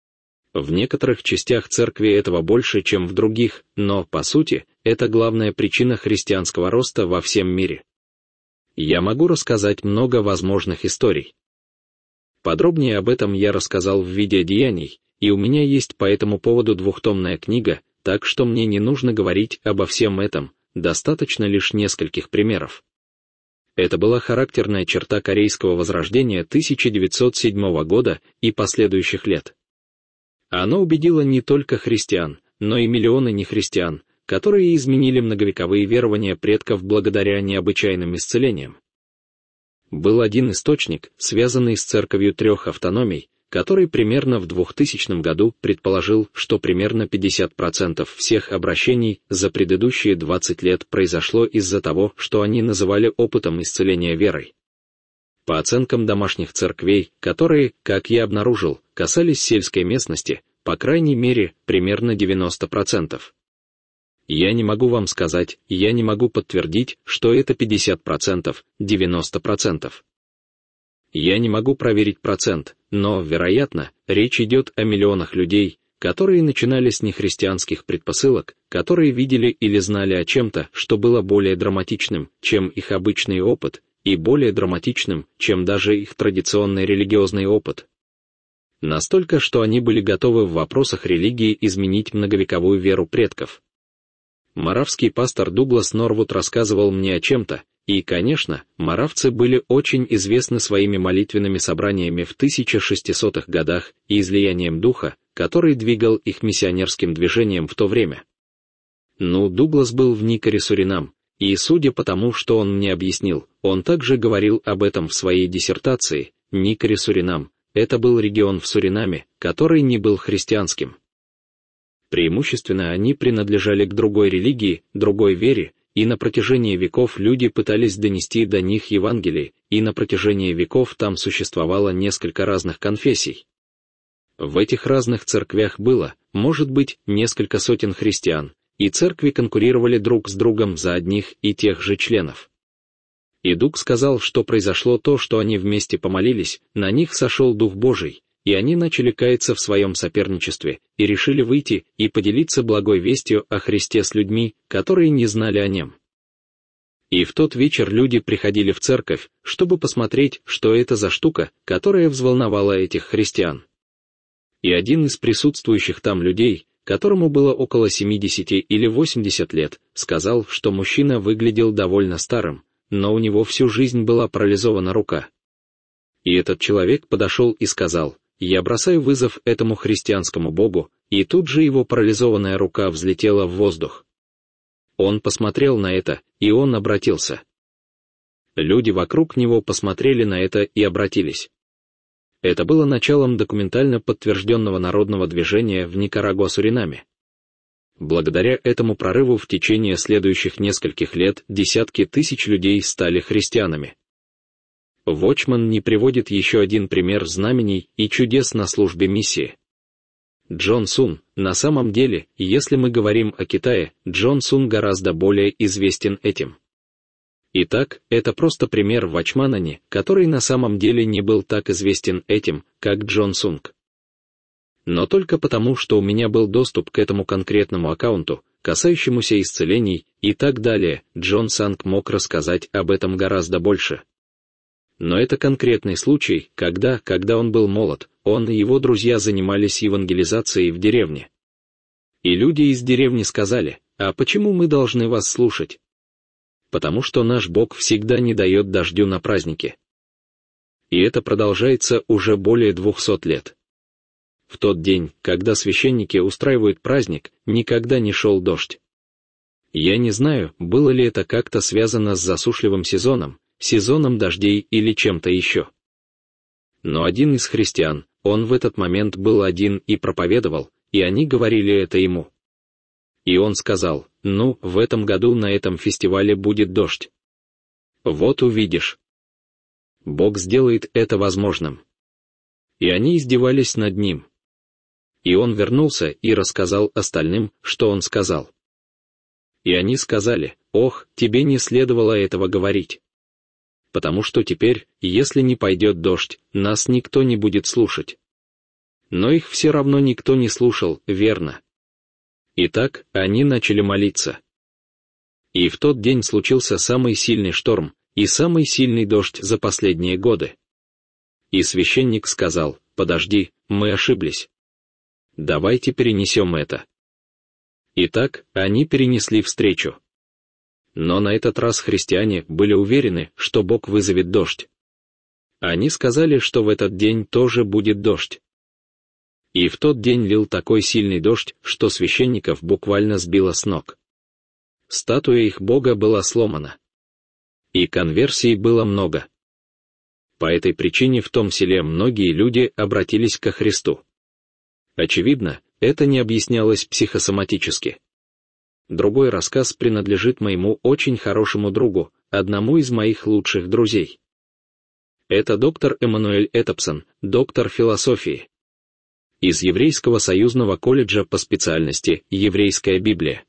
В некоторых частях церкви этого больше, чем в других, но, по сути, это главная причина христианского роста во всем мире. Я могу рассказать много возможных историй. Подробнее об этом я рассказал в виде деяний, и у меня есть по этому поводу двухтомная книга, так что мне не нужно говорить обо всем этом, достаточно лишь нескольких примеров. Это была характерная черта Корейского возрождения тысяча девятьсот седьмого года и последующих лет. Оно убедило не только христиан, но и миллионы нехристиан, которые изменили многовековые верования предков благодаря необычайным исцелениям. Был один источник, связанный с церковью трех автономий, который примерно в двухтысячном году предположил, что примерно пятьдесят процентов всех обращений за предыдущие двадцать лет произошло из-за того, что они называли опытом исцеления верой. По оценкам домашних церквей, которые, как я обнаружил, касались сельской местности, по крайней мере, примерно девяносто процентов. Я не могу вам сказать, я не могу подтвердить, что это пятьдесят процентов, девяносто процентов. Я не могу проверить процент, но, вероятно, речь идет о миллионах людей, которые начинали с нехристианских предпосылок, которые видели или знали о чем-то, что было более драматичным, чем их обычный опыт, и более драматичным, чем даже их традиционный религиозный опыт. Настолько, что они были готовы в вопросах религии изменить многовековую веру предков. Моравский пастор Дуглас Норвуд рассказывал мне о чем-то, и, конечно, моравцы были очень известны своими молитвенными собраниями в тысяча шестисотых годах и излиянием духа, который двигал их миссионерским движением в то время. Ну, Дуглас был в Никаре, Суринам, и, судя по тому, что он мне объяснил, он также говорил об этом в своей диссертации. Никаре, Суринам — это был регион в Суринаме, который не был христианским. Преимущественно они принадлежали к другой религии, другой вере, и на протяжении веков люди пытались донести до них Евангелие, и на протяжении веков там существовало несколько разных конфессий. В этих разных церквях было, может быть, несколько сотен христиан, и церкви конкурировали друг с другом за одних и тех же членов. И Дуг сказал, что произошло то, что они вместе помолились, на них сошел Дух Божий, и они начали каяться в своем соперничестве, и решили выйти и поделиться благой вестью о Христе с людьми, которые не знали о нем. И в тот вечер люди приходили в церковь, чтобы посмотреть, что это за штука, которая взволновала этих христиан. И один из присутствующих там людей, которому было около семидесяти или восьмидесяти лет, сказал, что мужчина выглядел довольно старым, но у него всю жизнь была парализована рука. И этот человек подошел и сказал: «Я бросаю вызов этому христианскому богу», и тут же его парализованная рука взлетела в воздух. Он посмотрел на это, и он обратился. Люди вокруг него посмотрели на это и обратились. Это было началом документально подтвержденного народного движения в Никарагуа-Суринаме. Благодаря этому прорыву в течение следующих нескольких лет десятки тысяч людей стали христианами. Вочман не приводит еще один пример знамений и чудес на службе миссии. Джон Сун, на самом деле, если мы говорим о Китае, Джон Сун гораздо более известен этим. Итак, это просто пример Вачманани, который на самом деле не был так известен этим, как Джон Сунг. Но только потому, что у меня был доступ к этому конкретному аккаунту, касающемуся исцелений и так далее, Джон Санг мог рассказать об этом гораздо больше. Но это конкретный случай, когда, когда он был молод, он и его друзья занимались евангелизацией в деревне. И люди из деревни сказали: «А почему мы должны вас слушать? Потому что наш Бог всегда не дает дождю на праздники». И это продолжается уже более двухсот лет. В тот день, когда священники устраивают праздник, никогда не шел дождь. Я не знаю, было ли это как-то связано с засушливым сезоном, сезоном дождей или чем-то еще. Но один из христиан, он в этот момент был один и проповедовал, и они говорили это ему. И он сказал: «Ну, в этом году на этом фестивале будет дождь. Вот увидишь. Бог сделает это возможным». И они издевались над ним. И он вернулся и рассказал остальным, что он сказал. И они сказали: «Ох, тебе не следовало этого говорить. Потому что теперь, если не пойдет дождь, нас никто не будет слушать». Но их все равно никто не слушал, верно? Итак, они начали молиться. И в тот день случился самый сильный шторм и самый сильный дождь за последние годы. И священник сказал: «Подожди, мы ошиблись. Давайте перенесем это». Итак, они перенесли встречу. Но на этот раз христиане были уверены, что Бог вызовет дождь. Они сказали, что в этот день тоже будет дождь. И в тот день лил такой сильный дождь, что священников буквально сбило с ног. Статуя их бога была сломана. И конверсий было много. По этой причине в том селе многие люди обратились ко Христу. Очевидно, это не объяснялось психосоматически. Другой рассказ принадлежит моему очень хорошему другу, одному из моих лучших друзей. Это доктор Эммануэль Этопсон, доктор философии. Из Еврейского союзного колледжа по специальности «Еврейская Библия».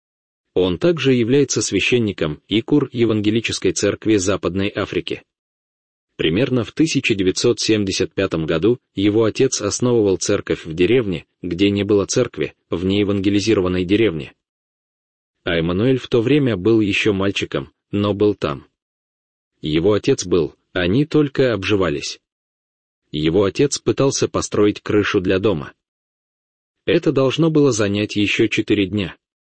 Он также является священником ИКУР Евангелической церкви Западной Африки. Примерно в тысяча девятьсот семьдесят пятом году его отец основывал церковь в деревне, где не было церкви, в неевангелизированной деревне. А Эммануэль в то время был еще мальчиком, но был там. Его отец был, они только обживались. Его отец пытался построить крышу для дома. Это должно было занять еще четыре дня.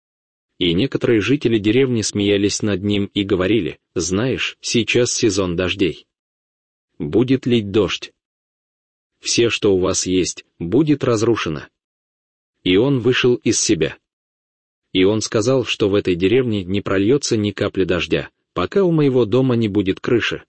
И некоторые жители деревни смеялись над ним и говорили: «Знаешь, сейчас сезон дождей. Будет лить дождь. Все, что у вас есть, будет разрушено». И он вышел из себя. И он сказал, что в этой деревне не прольется ни капли дождя, пока у моего дома не будет крыши.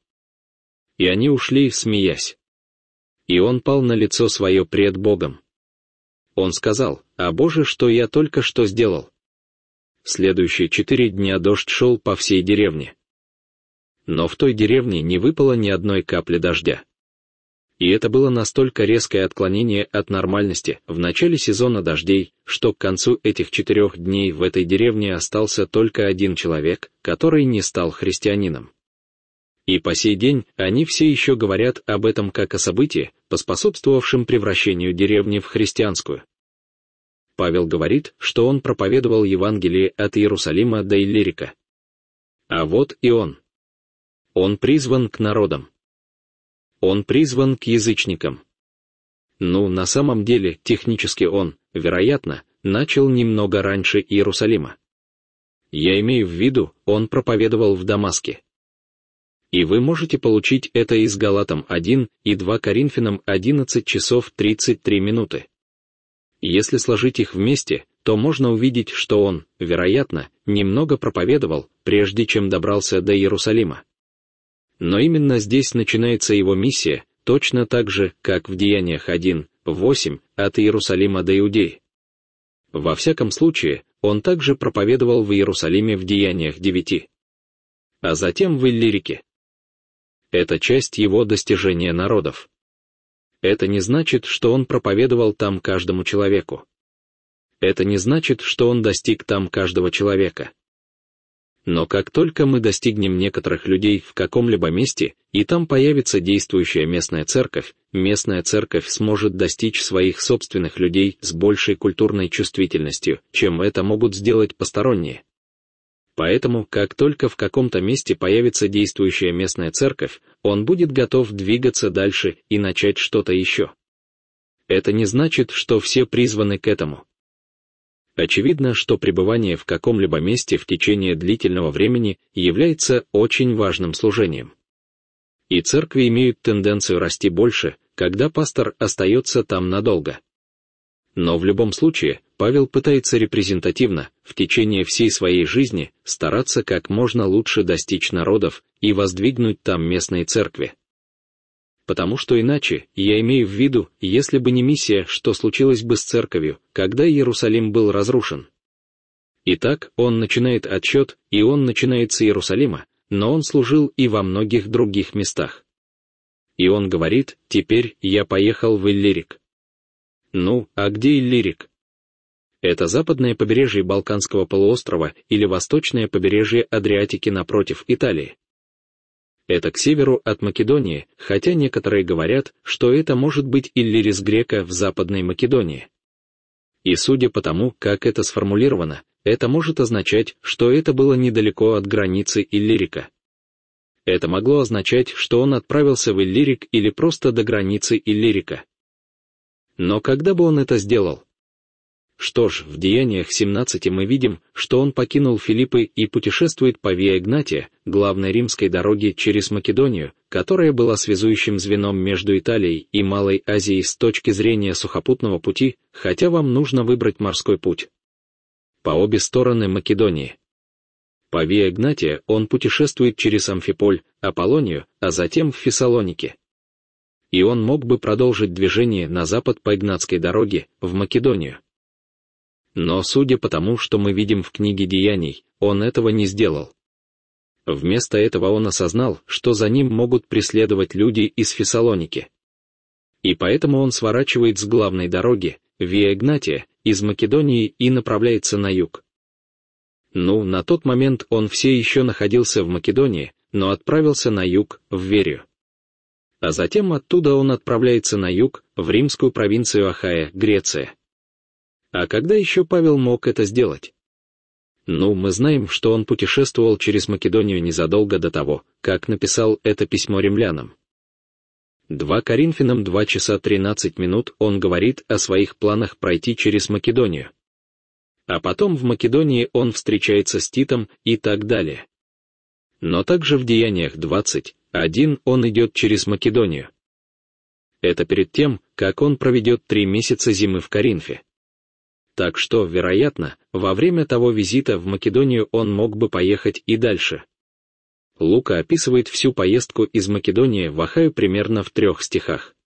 И они ушли, смеясь. И он пал на лицо свое пред Богом. Он сказал: «А Боже, что я только что сделал?» Следующие четыре дня дождь шел по всей деревне. Но в той деревне не выпало ни одной капли дождя. И это было настолько резкое отклонение от нормальности в начале сезона дождей, что к концу этих четырех дней в этой деревне остался только один человек, который не стал христианином. И по сей день они все еще говорят об этом как о событии, поспособствовавшем превращению деревни в христианскую. Павел говорит, что он проповедовал Евангелие от Иерусалима до Иллирика. А вот и он. Он призван к народам. Он призван к язычникам. Ну, на самом деле, технически он, вероятно, начал немного раньше Иерусалима. Я имею в виду, он проповедовал в Дамаске. И вы можете получить это из Галатам один и два Коринфянам одиннадцать часов тридцать три минуты. Если сложить их вместе, то можно увидеть, что он, вероятно, немного проповедовал, прежде чем добрался до Иерусалима. Но именно здесь начинается его миссия, точно так же, как в Деяниях один, восемь, от Иерусалима до Иудеи. Во всяком случае, он также проповедовал в Иерусалиме в Деяниях девять. А затем в Иллирике. Это часть его достижения народов. Это не значит, что он проповедовал там каждому человеку. Это не значит, что он достиг там каждого человека. Но как только мы достигнем некоторых людей в каком-либо месте, и там появится действующая местная церковь, местная церковь сможет достичь своих собственных людей с большей культурной чувствительностью, чем это могут сделать посторонние. Поэтому, как только в каком-то месте появится действующая местная церковь, он будет готов двигаться дальше и начать что-то еще. Это не значит, что все призваны к этому. Очевидно, что пребывание в каком-либо месте в течение длительного времени является очень важным служением. И церкви имеют тенденцию расти больше, когда пастор остается там надолго. Но в любом случае, Павел пытается репрезентативно, в течение всей своей жизни, стараться как можно лучше достичь народов и воздвигнуть там местные церкви. Потому что иначе, я имею в виду, если бы не миссия, что случилось бы с церковью, когда Иерусалим был разрушен. Итак, он начинает отсчет, и он начинает с Иерусалима, но он служил и во многих других местах. И он говорит: «Теперь я поехал в Иллирик». Ну, а где Иллирик? Это западное побережье Балканского полуострова или восточное побережье Адриатики напротив Италии. Это к северу от Македонии, хотя некоторые говорят, что это может быть Иллирис Грека в Западной Македонии. И судя по тому, как это сформулировано, это может означать, что это было недалеко от границы Иллирика. Это могло означать, что он отправился в Иллирик или просто до границы Иллирика. Но когда бы он это сделал? Что ж, в Деяниях семнадцати мы видим, что он покинул Филиппы и путешествует по Виа Игнатия, главной римской дороге через Македонию, которая была связующим звеном между Италией и Малой Азией с точки зрения сухопутного пути, хотя вам нужно выбрать морской путь. По обе стороны Македонии. По Виа Игнатия он путешествует через Амфиполь, Аполлонию, а затем в Фессалоники. И он мог бы продолжить движение на запад по Игнатской дороге, в Македонию. Но судя по тому, что мы видим в книге Деяний, он этого не сделал. Вместо этого он осознал, что за ним могут преследовать люди из Фессалоники. И поэтому он сворачивает с главной дороги, Виа Игнатия, из Македонии и направляется на юг. Ну, на тот момент он все еще находился в Македонии, но отправился на юг, в Верию. А затем оттуда он отправляется на юг, в римскую провинцию Ахая, Греция. А когда еще Павел мог это сделать? Ну, мы знаем, что он путешествовал через Македонию незадолго до того, как написал это письмо римлянам. два Коринфянам два часа тринадцать минут он говорит о своих планах пройти через Македонию. А потом в Македонии он встречается с Титом и так далее. Но также в Деяниях двадцать один он идет через Македонию. Это перед тем, как он проведет три месяца зимы в Коринфе. Так что, вероятно, во время того визита в Македонию он мог бы поехать и дальше. Лука описывает всю поездку из Македонии в Ахаю примерно в трех стихах.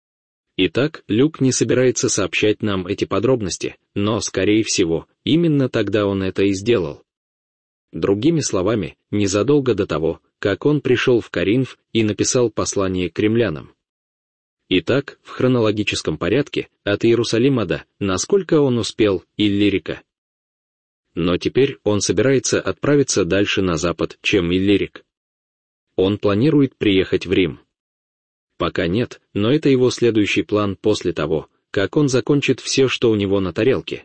Итак, Люк не собирается сообщать нам эти подробности, но, скорее всего, именно тогда он это и сделал. Другими словами, незадолго до того, как он пришел в Коринф и написал послание к римлянам. Итак, в хронологическом порядке, от Иерусалима до, насколько он успел, Иллирика. Но теперь он собирается отправиться дальше на запад, чем Иллирик. Он планирует приехать в Рим. Пока нет, но это его следующий план после того, как он закончит все, что у него на тарелке.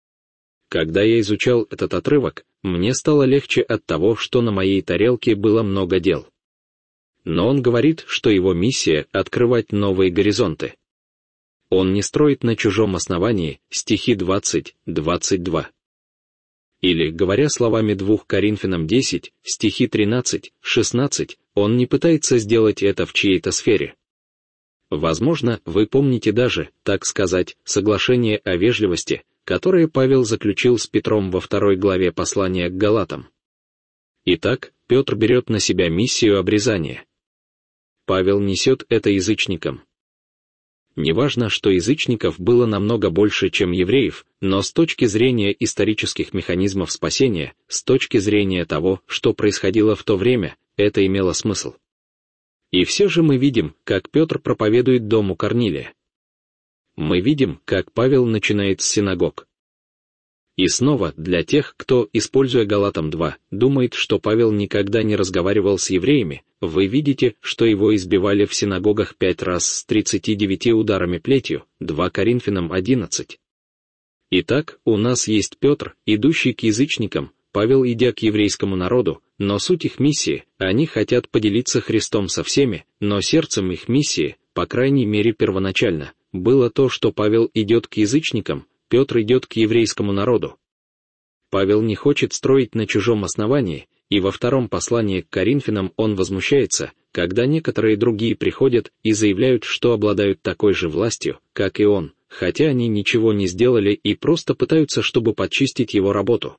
Когда я изучал этот отрывок, мне стало легче от того, что на моей тарелке было много дел. Но он говорит, что его миссия — открывать новые горизонты. Он не строит на чужом основании, стихи двадцать двадцать два. Или, говоря словами двух Коринфянам десять, стихи тринадцать шестнадцать, он не пытается сделать это в чьей-то сфере. Возможно, вы помните даже, так сказать, соглашение о вежливости, которое Павел заключил с Петром во второй главе послания к Галатам. Итак, Петр берет на себя миссию обрезания. Павел несет это язычникам. Неважно, что язычников было намного больше, чем евреев, но с точки зрения исторических механизмов спасения, с точки зрения того, что происходило в то время, это имело смысл. И все же мы видим, как Петр проповедует дому Корнилия. Мы видим, как Павел начинает с синагог. И снова, для тех, кто, используя Галатам два, думает, что Павел никогда не разговаривал с евреями, вы видите, что его избивали в синагогах пять раз с тридцатью девятью ударами плетью, два Коринфянам одиннадцать. Итак, у нас есть Петр, идущий к язычникам, Павел, идя к еврейскому народу, но суть их миссии, они хотят поделиться Христом со всеми, но сердцем их миссии, по крайней мере первоначально, было то, что Павел идет к язычникам, Петр идет к еврейскому народу. Павел не хочет строить на чужом основании, и во втором послании к Коринфянам он возмущается, когда некоторые другие приходят и заявляют, что обладают такой же властью, как и он, хотя они ничего не сделали и просто пытаются, чтобы подчистить его работу.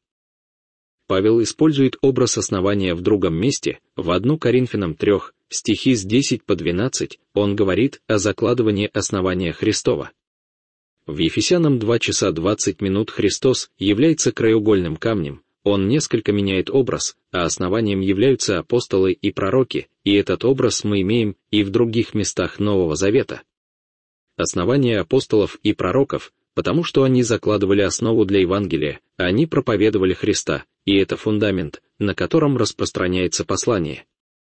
Павел использует образ основания в другом месте, в первом Коринфянам три, стихи с десять по двенадцать, он говорит о закладывании основания Христова. В Ефесянам два часа двадцать минут Христос является краеугольным камнем, он несколько меняет образ, а основанием являются апостолы и пророки, и этот образ мы имеем и в других местах Нового Завета. Основание апостолов и пророков, потому что они закладывали основу для Евангелия, они проповедовали Христа, и это фундамент, на котором распространяется послание.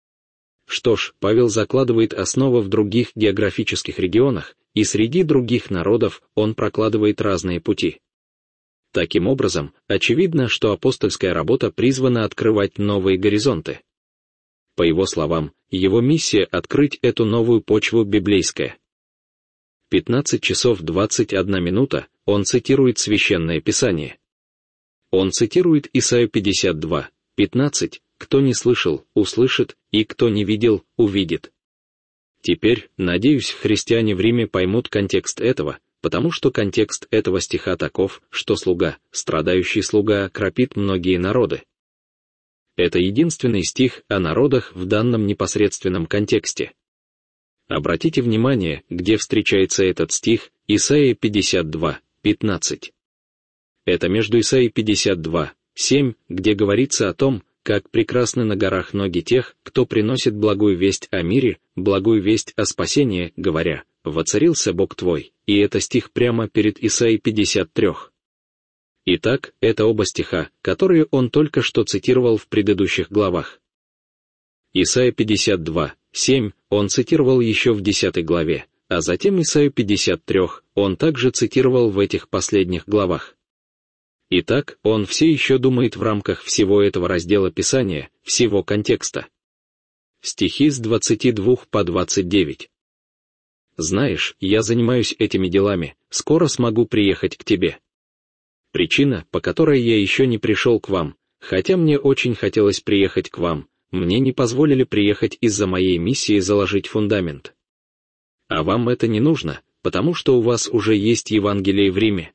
Что ж, Павел закладывает основы в других географических регионах, и среди других народов он прокладывает разные пути. Таким образом, очевидно, что апостольская работа призвана открывать новые горизонты. По его словам, его миссия — открыть эту новую почву библейская. пятнадцать часов двадцать одна минута, он цитирует Священное Писание. Он цитирует Исайю пятьдесят два, пятнадцать, «Кто не слышал, услышит, и кто не видел, увидит». Теперь, надеюсь, христиане в Риме поймут контекст этого, потому что контекст этого стиха таков, что слуга, страдающий слуга, окропит многие народы. Это единственный стих о народах в данном непосредственном контексте. Обратите внимание, где встречается этот стих, Исайя пятьдесят два, пятнадцать. Это между Исайей пятьдесят два, семь, где говорится о том, как прекрасны на горах ноги тех, кто приносит благую весть о мире, благую весть о спасении, говоря: «Воцарился Бог твой», и это стих прямо перед Исайей пятьдесят три. Итак, это оба стиха, которые он только что цитировал в предыдущих главах. Исайя пятьдесят два, семь он цитировал еще в десятой главе, а затем Исайю пятьдесят три он также цитировал в этих последних главах. Итак, он все еще думает в рамках всего этого раздела Писания, всего контекста. Стихи с двадцати двух по двадцать девять. «Знаешь, я занимаюсь этими делами, скоро смогу приехать к тебе. Причина, по которой я еще не пришел к вам, хотя мне очень хотелось приехать к вам, мне не позволили приехать из-за моей миссии заложить фундамент. А вам это не нужно, потому что у вас уже есть Евангелие в Риме.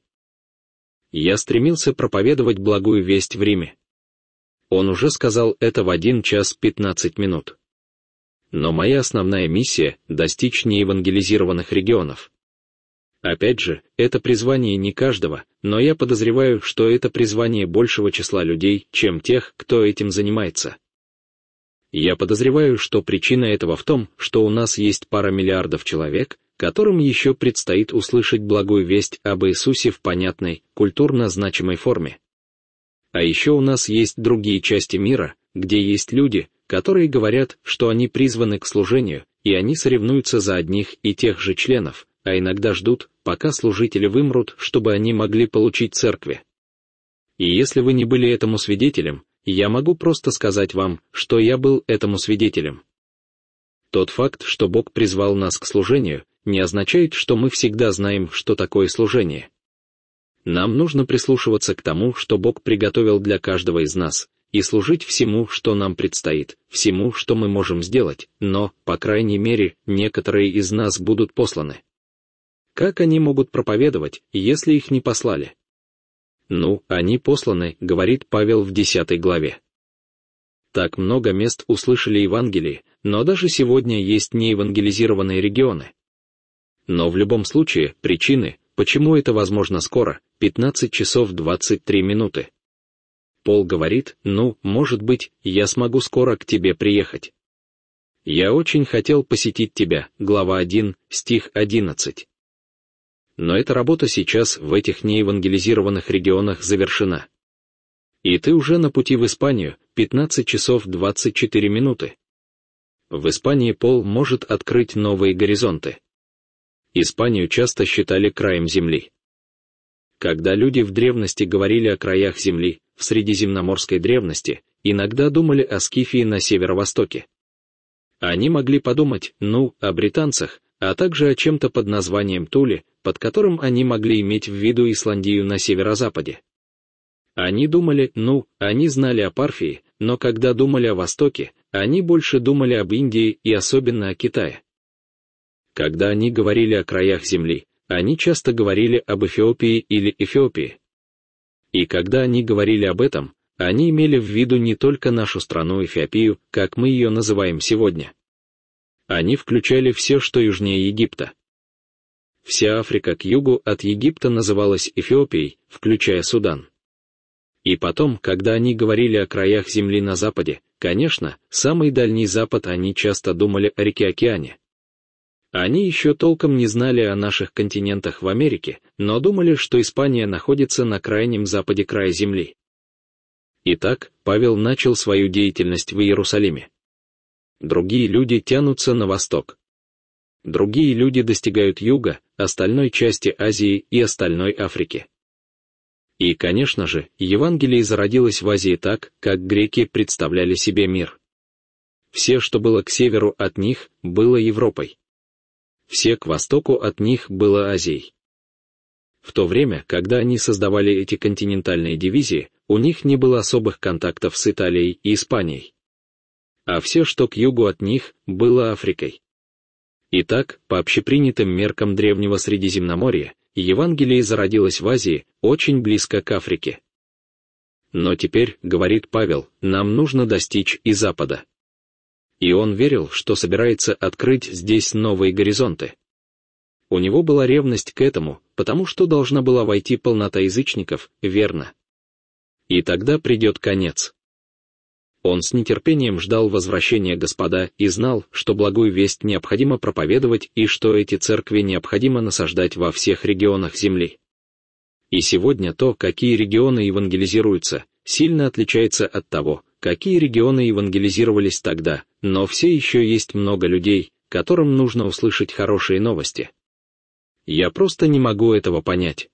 Я стремился проповедовать благую весть в Риме. Он уже сказал это в один час пятнадцать минут. Но моя основная миссия — достичь неевангелизированных регионов. Опять же, это призвание не каждого, но я подозреваю, что это призвание большего числа людей, чем тех, кто этим занимается. Я подозреваю, что причина этого в том, что у нас есть пара миллиардов человек, которым еще предстоит услышать благую весть об Иисусе в понятной, культурно значимой форме. А еще у нас есть другие части мира, где есть люди, которые говорят, что они призваны к служению, и они соревнуются за одних и тех же членов, а иногда ждут, пока служители вымрут, чтобы они могли получить церкви. И если вы не были этому свидетелем, я могу просто сказать вам, что я был этому свидетелем. Тот факт, что Бог призвал нас к служению, не означает, что мы всегда знаем, что такое служение. Нам нужно прислушиваться к тому, что Бог приготовил для каждого из нас, и служить всему, что нам предстоит, всему, что мы можем сделать, но, по крайней мере, некоторые из нас будут посланы. Как они могут проповедовать, если их не послали? Ну, они посланы, говорит Павел в десятой главе. Так много мест услышали Евангелие, но даже сегодня есть неевангелизированные регионы. Но в любом случае, причины, почему это возможно скоро, пятнадцать часов двадцать три минуты. Пол говорит: ну, может быть, я смогу скоро к тебе приехать. Я очень хотел посетить тебя, глава один, стих одиннадцать. Но эта работа сейчас в этих неевангелизированных регионах завершена. И ты уже на пути в Испанию, пятнадцать часов двадцать четыре минуты. В Испании Пол может открыть новые горизонты. Испанию часто считали краем земли. Когда люди в древности говорили о краях земли, в средиземноморской древности, иногда думали о Скифии на северо-востоке. Они могли подумать, ну, о британцах, а также о чем-то под названием Туле, под которым они могли иметь в виду Исландию на северо-западе. Они думали, ну, они знали о Парфии, но когда думали о Востоке, они больше думали об Индии и особенно о Китае. Когда они говорили о краях земли, они часто говорили об Эфиопии или Эфиопии. И когда они говорили об этом, они имели в виду не только нашу страну Эфиопию, как мы ее называем сегодня. Они включали все, что южнее Египта. Вся Африка к югу от Египта называлась Эфиопией, включая Судан. И потом, когда они говорили о краях земли на западе, конечно, самый дальний запад, они часто думали о реке Океане. Они еще толком не знали о наших континентах в Америке, но думали, что Испания находится на крайнем западе края земли. Итак, Павел начал свою деятельность в Иерусалиме. Другие люди тянутся на восток. Другие люди достигают юга, остальной части Азии и остальной Африки. И, конечно же, Евангелие зародилось в Азии так, как греки представляли себе мир. Все, что было к северу от них, было Европой. Все к востоку от них было Азией. В то время, когда они создавали эти континентальные дивизии, у них не было особых контактов с Италией и Испанией. А все, что к югу от них, было Африкой. Итак, по общепринятым меркам древнего Средиземноморья, Евангелие зародилось в Азии, очень близко к Африке. Но теперь, говорит Павел, нам нужно достичь и Запада. И он верил, что собирается открыть здесь новые горизонты. У него была ревность к этому, потому что должна была войти полнота язычников, верно. И тогда придет конец. Он с нетерпением ждал возвращения Господа и знал, что благую весть необходимо проповедовать и что эти церкви необходимо насаждать во всех регионах земли. И сегодня то, какие регионы евангелизируются, сильно отличается от того, какие регионы евангелизировались тогда, но все еще есть много людей, которым нужно услышать хорошие новости. Я просто не могу этого понять.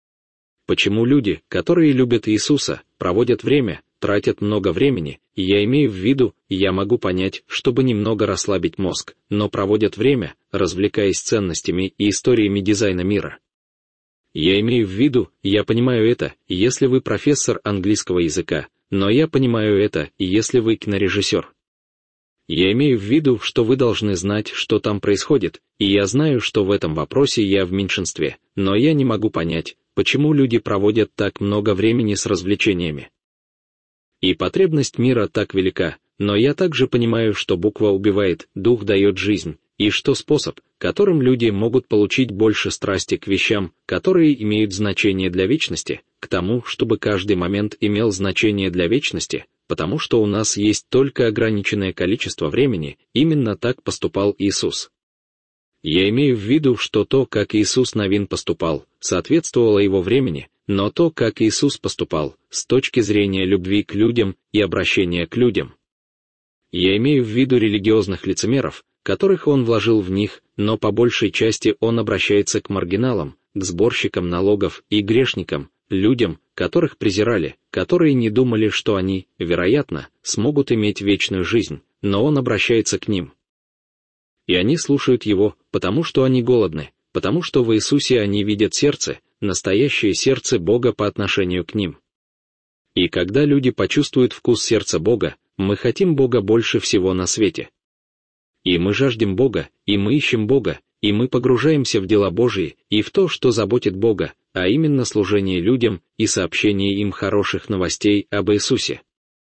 Почему люди, которые любят Иисуса, проводят время, тратят много времени, и я имею в виду, я могу понять, чтобы немного расслабить мозг, но проводят время, развлекаясь ценностями и историями дизайна мира. Я имею в виду, я понимаю это, если вы профессор английского языка, но я понимаю это, если вы кинорежиссер. Я имею в виду, что вы должны знать, что там происходит, и я знаю, что в этом вопросе я в меньшинстве, но я не могу понять, почему люди проводят так много времени с развлечениями. И потребность мира так велика, но я также понимаю, что буква убивает, дух дает жизнь, и что способ, которым люди могут получить больше страсти к вещам, которые имеют значение для вечности, к тому, чтобы каждый момент имел значение для вечности, потому что у нас есть только ограниченное количество времени, именно так поступал Иисус. Я имею в виду, что то, как Иисус Навин поступал, соответствовало его времени, но то, как Иисус поступал, с точки зрения любви к людям и обращения к людям. Я имею в виду религиозных лицемеров, которых он вложил в них, но по большей части он обращается к маргиналам, к сборщикам налогов и грешникам, людям, которых презирали, которые не думали, что они, вероятно, смогут иметь вечную жизнь, но он обращается к ним. И они слушают его, потому что они голодны, потому что в Иисусе они видят сердце, настоящее сердце Бога по отношению к ним. И когда люди почувствуют вкус сердца Бога, мы хотим Бога больше всего на свете. И мы жаждем Бога, и мы ищем Бога, и мы погружаемся в дела Божьи и в то, что заботит Бога, а именно служение людям и сообщение им хороших новостей об Иисусе.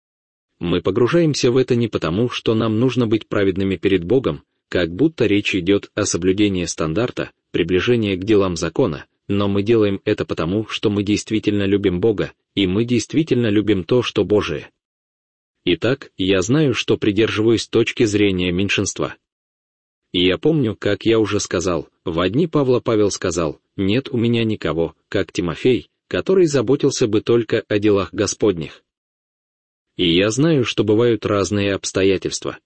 Мы погружаемся в это не потому, что нам нужно быть праведными перед Богом, как будто речь идет о соблюдении стандарта, приближении к делам закона, но мы делаем это потому, что мы действительно любим Бога, и мы действительно любим то, что Божие. Итак, я знаю, что придерживаюсь точки зрения меньшинства. И я помню, как я уже сказал, во дни Павла Павел сказал: «Нет у меня никого, как Тимофей, который заботился бы только о делах Господних». И я знаю, что бывают разные обстоятельства.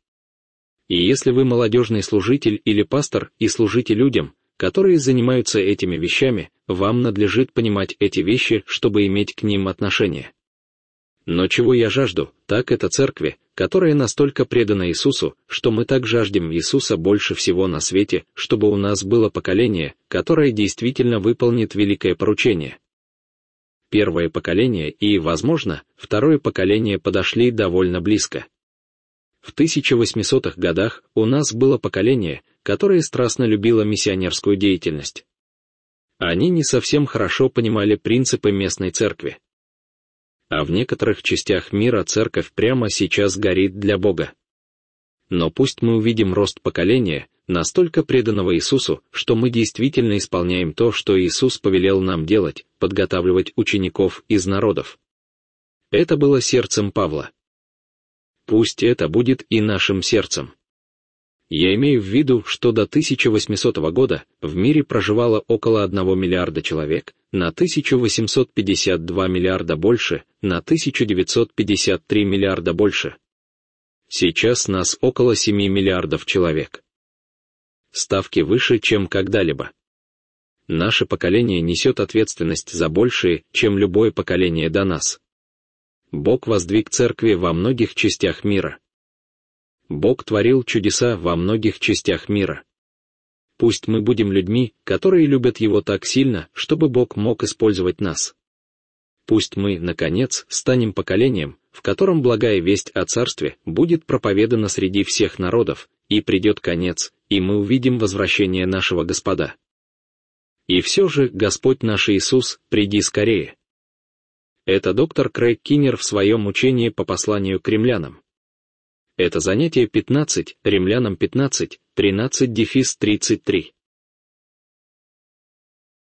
И если вы молодежный служитель или пастор и служите людям, которые занимаются этими вещами, вам надлежит понимать эти вещи, чтобы иметь к ним отношение. Но чего я жажду, так это церкви, которая настолько предана Иисусу, что мы так жаждем Иисуса больше всего на свете, чтобы у нас было поколение, которое действительно выполнит великое поручение. Первое поколение и, возможно, второе поколение подошли довольно близко. В тысяча восьмисотых годах у нас было поколение, которое страстно любило миссионерскую деятельность. Они не совсем хорошо понимали принципы местной церкви. А в некоторых частях мира церковь прямо сейчас горит для Бога. Но пусть мы увидим рост поколения, настолько преданного Иисусу, что мы действительно исполняем то, что Иисус повелел нам делать, подготавливать учеников из народов. Это было сердцем Павла. Пусть это будет и нашим сердцем. Я имею в виду, что до тысяча восьмисотого года в мире проживало около одного миллиарда человек, на тысяча восемьсот пятьдесят два миллиарда больше, на тысяча девятьсот пятьдесят три миллиарда больше. Сейчас нас около семи миллиардов человек. Ставки выше, чем когда-либо. Наше поколение несет ответственность за большее, чем любое поколение до нас. Бог воздвиг церкви во многих частях мира. Бог творил чудеса во многих частях мира. Пусть мы будем людьми, которые любят Его так сильно, чтобы Бог мог использовать нас. Пусть мы, наконец, станем поколением, в котором благая весть о Царстве будет проповедана среди всех народов, и придет конец, и мы увидим возвращение нашего Господа. И все же, Господь наш Иисус, приди скорее. Это доктор Крейг Киннер в своем учении по посланию к римлянам. Это занятие пятнадцать, Римлянам пятнадцать, тринадцать тридцать три.